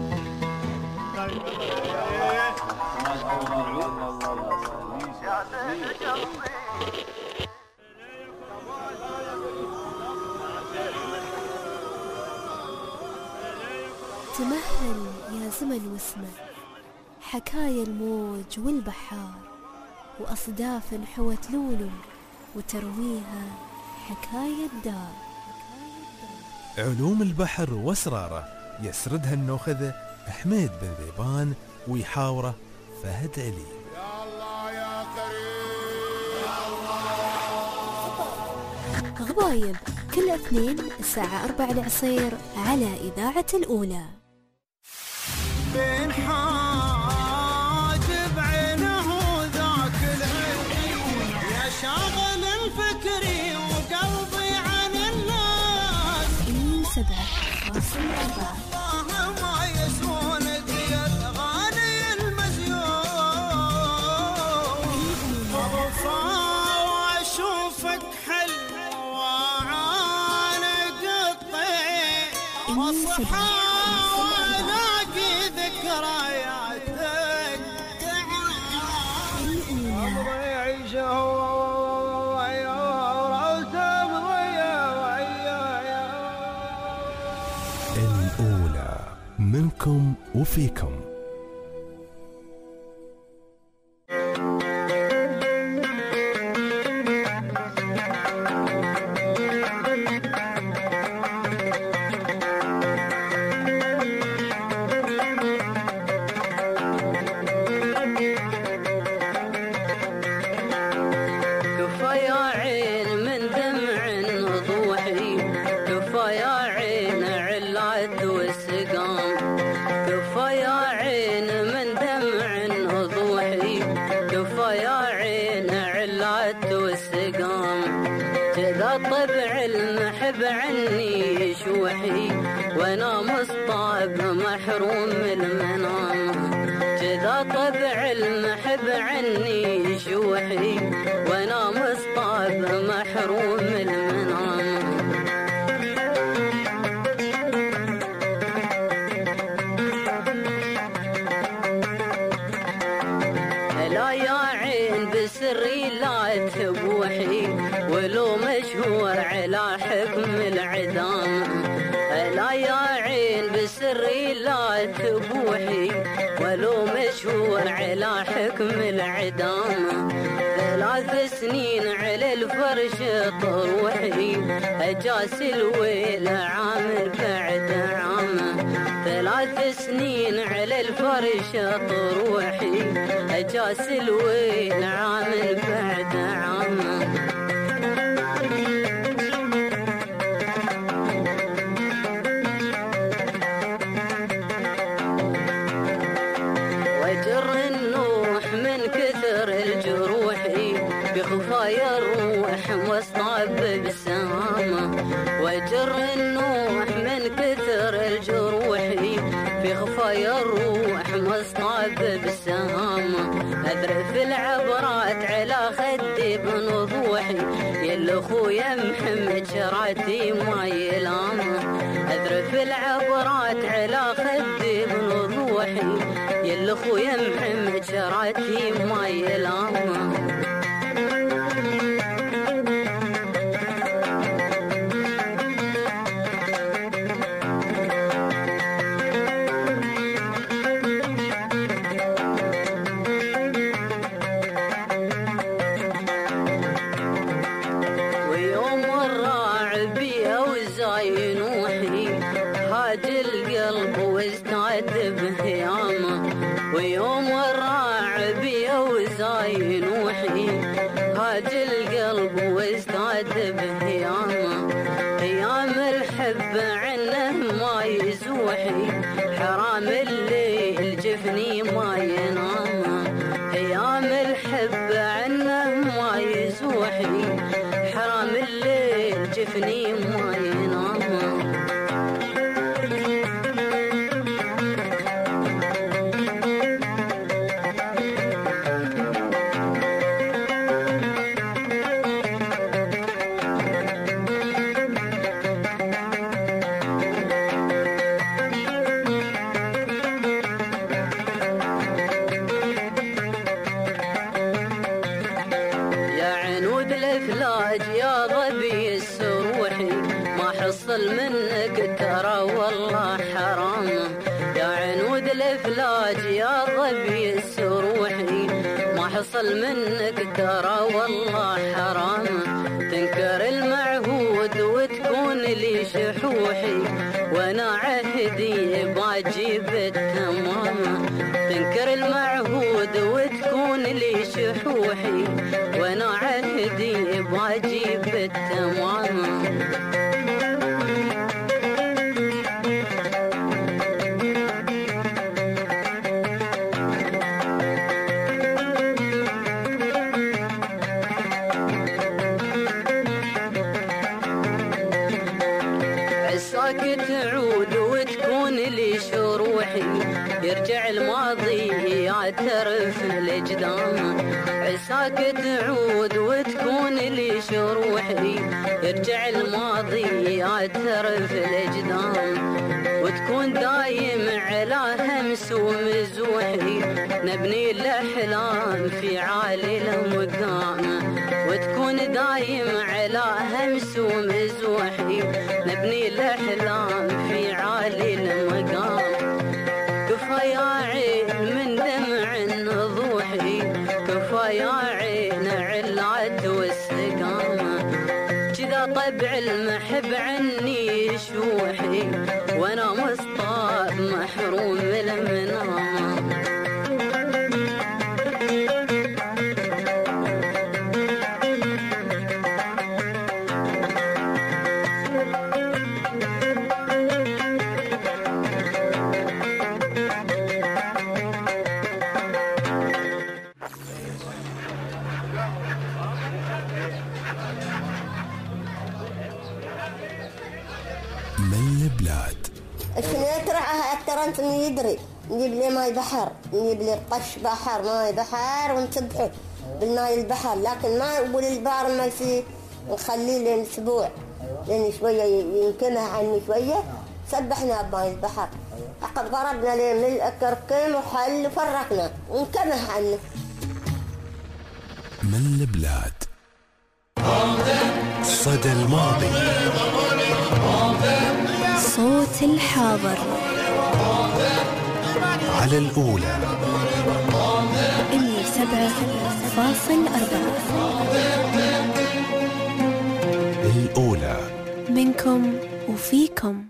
A: تمهل يا زمن واسمع حكايا الموج والبحار وأصداف حوت لولو وترويها حكاية دار.
D: علوم البحر واسراره يسردها النوخذة حميد بن ذيبان ويحاوره فهد علي.
A: غضايب كل اثنين الساعة أربعة العصير على إذاعة الأولى.
E: بين حاجب عينه ذاك العين يا شاغل الفكري وقلبي عن الناس.
A: سبعة فاصل أربعة.
E: الله ما يسون ديت غالي المزيون وفا واشوفك حلوة وعانق الطيب واصحى والاقي ذكرياتك عمري يعيشه
N: الأولى منكم وفيكم.
H: عني شوحي وانا مصطاب محروم من المنام كذا طبع المحب عني شوحي وانا مصطاب محروم من المنام. لا يا عين بسري لا تبوحي ولو مشهور على حكم العدام. لا يا عين بسري لا تبوحي ولو مشهور على حكم العدام. ثلاث سنين على الفرش طروحي أجاس الويل عامر بعد عام. ثلاث سنين على الفرش طروحي أجاس الويل عامر بعد عام. بخفايا الروح مصطاب بسهامة وجر النوح من كثر الجروح. بخفايا الروح مصطاب بسهامة أذرف العبرات على خدي بنضوحي يا اخويا محمد شراتي ما يلامه. أذرف العبرات على خدي بنضوحي يا اخويا محمد شراتي ما يلامه. ويوم الراع بيا وزاين وحي هاج القلب وازداد بهيامه. ايام الحب عنه ما يزوحي حرام الليل جفني ما ينام. ايام الحب عنه ما يزوحي حرام الليل جفني ما ينام. الافلاج يا ظبي السروحي ما حصل منك ترى والله حرام يا عنود الافلاج يا ظبي السروحي ما حصل منك ترى والله حرام تنكر المعهود وتكون لي شحوحي وانا عهدي باجيب التمام تنكر المعهود وتكون لي شحوحي وانا عهدي باجيب التمام تعود وتكون لي شروحي يرجع الماضي يعترف الإجدام عساك تعود وتكون لي شروحي يرجع الماضي يعترف الإجدام وتكون دايم على همس ومزوحي نبني الأحلام في عالي المقام وتكون دايم على همس ومزوحي نبني الأحلام في عالي المقام كفى يا عين من دمع نضوحي كفى يا عين علات والسقامة كذا طبع المحب عني يشوحي وانا مصطاب محروم من المنام
N: من البلاد
I: شنو يترعها أكثر أنت من يدري نجيب لي ماي بحر نجيب لي طش بحر ماي بحر ونسبحه بالماي البحر لكن ما يقول البحر ما فيه نخليه لين أسبوع لين شوية ينكمه عني شوية سبحنا بماي البحر عقب ضربنا لين ملء كركم وحل وفرقنا ونكمه عنه
N: من البلاد صدى الماضي
A: صوت الحاضر
N: على الأولى
A: مية وسبعة فاصل أربعة
N: الأولى
A: منكم وفيكم.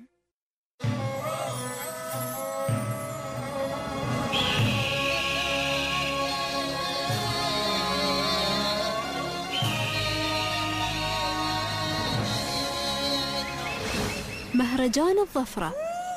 A: مهرجان الظفرة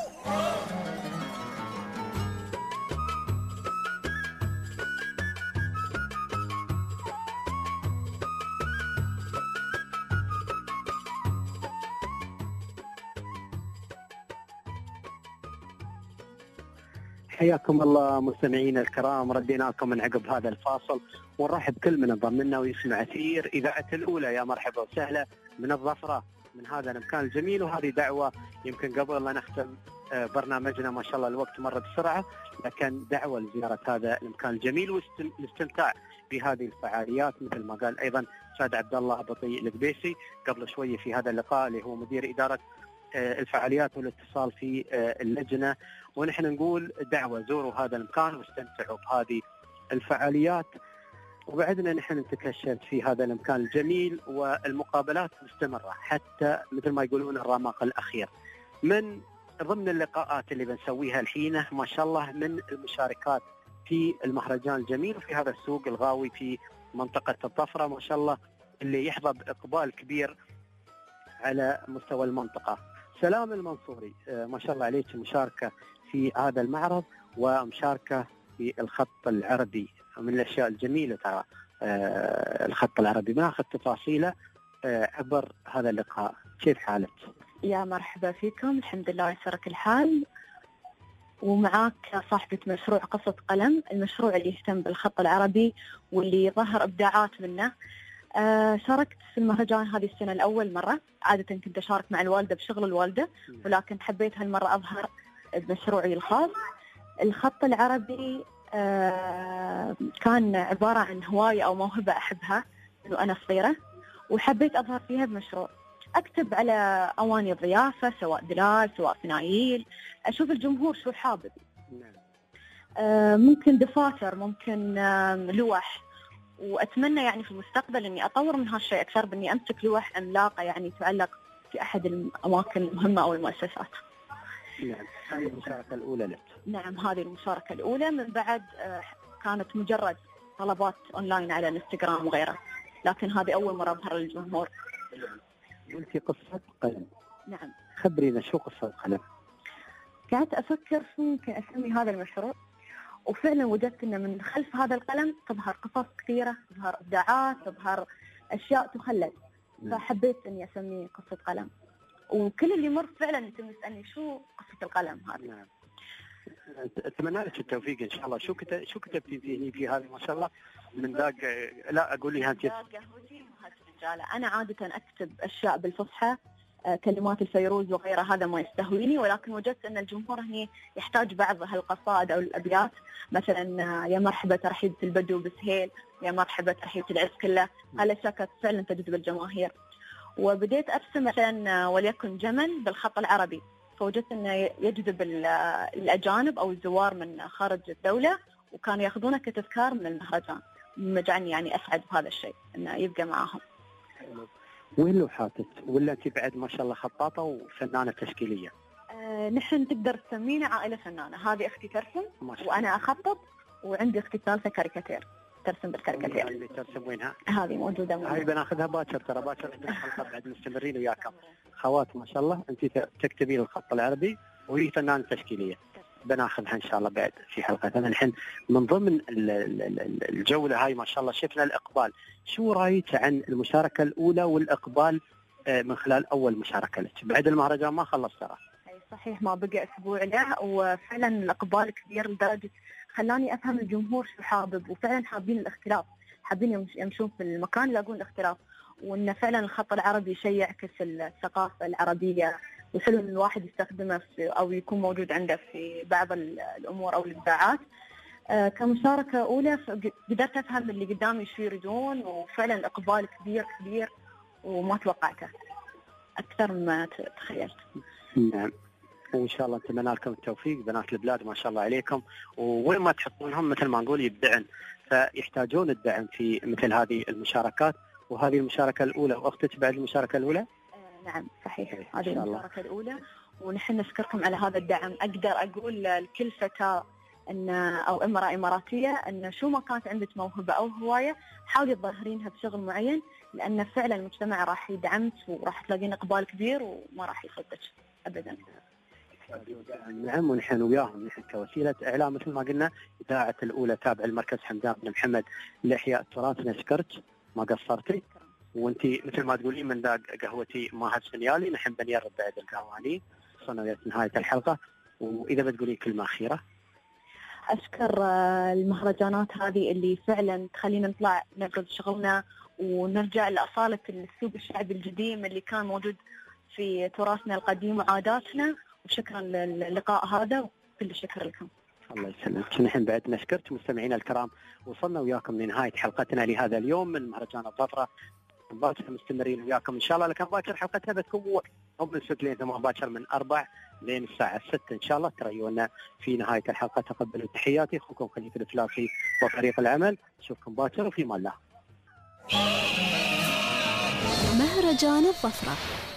B: حياكم الله مستمعينا الكرام، ردينا لكم من عقب هذا الفاصل ونرحب كل من انضم لنا ويسمع أثير إذاعة الأولى. يا مرحبا وسهلا من الظفرة من هذا المكان الجميل، وهذه دعوة يمكن قبل لا نختم برنامجنا ما شاء الله الوقت مر بسرعة، لكن دعوة لزيارة هذا المكان الجميل والاستمتاع بهذه الفعاليات مثل ما قال أيضا سعد عبد الله بطي القبيسي قبل شوية في هذا اللقاء اللي هو مدير إدارة الفعاليات والاتصال في اللجنة. ونحن نقول دعوة زوروا هذا المكان واستمتعوا بهذه الفعاليات، وبعدنا نحن نتكشف في هذا المكان الجميل والمقابلات مستمرة حتى مثل ما يقولون الرمق الأخير. من ضمن اللقاءات اللي بنسويها الحين ما شاء الله من المشاركات في المهرجان الجميل في هذا السوق الغاوي في منطقة الظفرة ما شاء الله اللي يحظى بإقبال كبير على مستوى المنطقة. سلام المنصوري ما شاء الله عليك مشاركة في هذا المعرض ومشاركة في الخط العربي، من الأشياء الجميلة ترى الخط العربي. بناخذ تفاصيله عبر هذا اللقاء. كيف حالك؟
L: يا مرحبا فيكم، الحمد لله يسرك الحال. ومعاك صاحبة مشروع قصة قلم، المشروع اللي يهتم بالخط العربي واللي ظهر إبداعات منه. آه شاركت في المهرجان هذه السنة الأول مرة، عادة كنت أشارك مع الوالدة بشغل الوالدة، ولكن حبيت هالمرة أظهر بمشروعي الخاص. الخط العربي آه كان عبارة عن هواية أو موهبة أحبها من وأنا صغيرة، وحبيت أظهر فيها بمشروع. أكتب على أواني الضيافة، سواء دلال سواء فنايل، أشوف الجمهور شو حابب. آه ممكن دفاتر، ممكن آه لوح، وأتمنى يعني في المستقبل أني أطور من هالشيء أكثر، بأني أمسك لوح عملاقة يعني تعلق في أحد الأماكن المهمة أو المؤسسات.
B: نعم، هذه المشاركة الأولى لك.
L: نعم، هذه المشاركة الأولى. من بعد آه كانت مجرد طلبات أونلاين على الانستغرام وغيره، لكن هذه أول مرة أظهر للجمهور.
B: قلتي قصة قلم.
L: نعم.
B: خبرينا شو قصة قلم؟
L: قعدت أفكر شو ممكن أسمي هذا المشروع، وفعلا وجدت أن من خلف هذا القلم تظهر قصص كثيرة، تظهر إبداعات، تظهر أشياء تخلد. فحبيت أني أسميه قصة قلم، وكل اللي مر فعلا يتم يسألني شو قصة القلم هذه.
B: نعم. أتمنى لك التوفيق إن شاء الله. شو كتب شو كتبتي فيه في هذه ما شاء الله من ذاك؟ لا أقول لي هانتي.
L: قهوتي رجالة. أنا عادة أكتب أشياء بالفصحى، كلمات الفيروز وغيرها، هذا ما يستهويني، ولكن وجدت أن الجمهور هنا يحتاج بعض هالقصائد أو الأبيات، مثلا يا مرحبا ترحيبة البدو بسهيل، يا مرحبا ترحيبة العز كله. هالأشياء كانت فعلا تجذب الجماهير. وبديت أرسم مثلا وليكن جمل بالخط العربي، فوجدت أنه يجذب الأجانب أو الزوار من خارج الدولة، وكانوا يأخذونه كتذكار من المهرجان، مما جعلني يعني أسعد بهذا الشيء أنه يبقى معاهم.
B: وين لوحاتك؟ ولا أنت بعد ما شاء الله خطاطة وفنانة تشكيلية؟
L: آه نحن تقدر تسمينا عائلة فنانة. هذه أختي ترسم وأنا أخطط، وعندي أختي ثالثة كاريكاتير ترسم بالكاريكاتير.
B: اللي ترسم وينها؟
L: هذه موجودة معنا.
B: هاي بناخذها باكر، ترى باكر عندنا حلقة بعد مستمرين وياكم. خوات ما شاء الله، أنت تكتبين الخط العربي وهي فنانة تشكيلية، بناخذها إن شاء الله بعد في حلقتنا. الحين من ضمن الجولة هاي ما شاء الله شفنا الإقبال. شو رأيك عن المشاركة الأولى والإقبال من خلال أول مشاركة لك؟ بعد المهرجان ما خلص ترى.
L: صحيح، ما بقى أسبوع له، وفعلا الإقبال كبير لدرجة خلاني أفهم الجمهور شو حابب، وفعلا حابين الاختلاف، حابين يمشون في المكان يلاقون الاختلاف، وإن فعلا الخط العربي شيء يعكس الثقافة العربية، وحلو إن الواحد يستخدمه في أو يكون موجود عنده في بعض الأمور أو الإبداعات. آه كمشاركة أولى قدرت أفهم اللي قدامي شو يريدون، وفعلا الإقبال كبير كبير وما توقعته أكثر ما تخيلت.
B: نعم، وإن شاء الله نتمنى لكم التوفيق بنات البلاد ما شاء الله عليكم، ووين ما تحطونهم مثل ما نقول يبدعن، فيحتاجون الدعم في مثل هذه المشاركات. وهذه المشاركة الأولى، وأختك بعد المشاركة الأولى؟
L: آه نعم صحيح، هذه المشاركة الأولى، ونحن نشكركم على هذا الدعم. أقدر أقول لكل فتاة أن أو امرأة إماراتية أن شو ما كانت عندك موهبة أو هواية، حاولي تظهرينها بشغل معين، لأن فعلا المجتمع راح يدعمك وراح تلاقين إقبال كبير وما راح يصدق أبدا.
B: نعم، ونحن وياهم نحن كوسيلة إعلام مثل ما قلنا. إذاعة الأولى تابع المركز حمدان بن محمد لإحياء التراث. نشكرك ما قصرتي، وانت مثل ما تقولين من ذاك قهوتي ماهر سنيالي، نحن بنيرب بعد القهواني. وصلنا لنهاية الحلقة، وإذا بتقولين كلمة أخيرة.
L: أشكر المهرجانات هذه اللي فعلا تخلينا نطلع نبرز شغلنا ونرجع لأصالة الأسلوب الشعبي القديم اللي كان موجود في تراثنا القديم وعاداتنا. وشكرا للقاء هذا، وكل الشكر لكم.
B: الله يسلمك. نحن بعد نشكرك مستمعينا الكرام، وصلنا وياكم لنهاية حلقتنا لهذا اليوم من مهرجان الظفرة. باكر مستمرين وياكم إن شاء الله. لكن باكر حلقتنا بتكون من ست لين ثمان باكر، من أربع لين الساعة ستة إن شاء الله. تريونا في نهاية الحلقة. تقبلوا تحياتي، أخوكم خليفة الفلافي وفريق العمل. نشوفكم باكر وفي امان الله.
A: مهرجان الظفرة.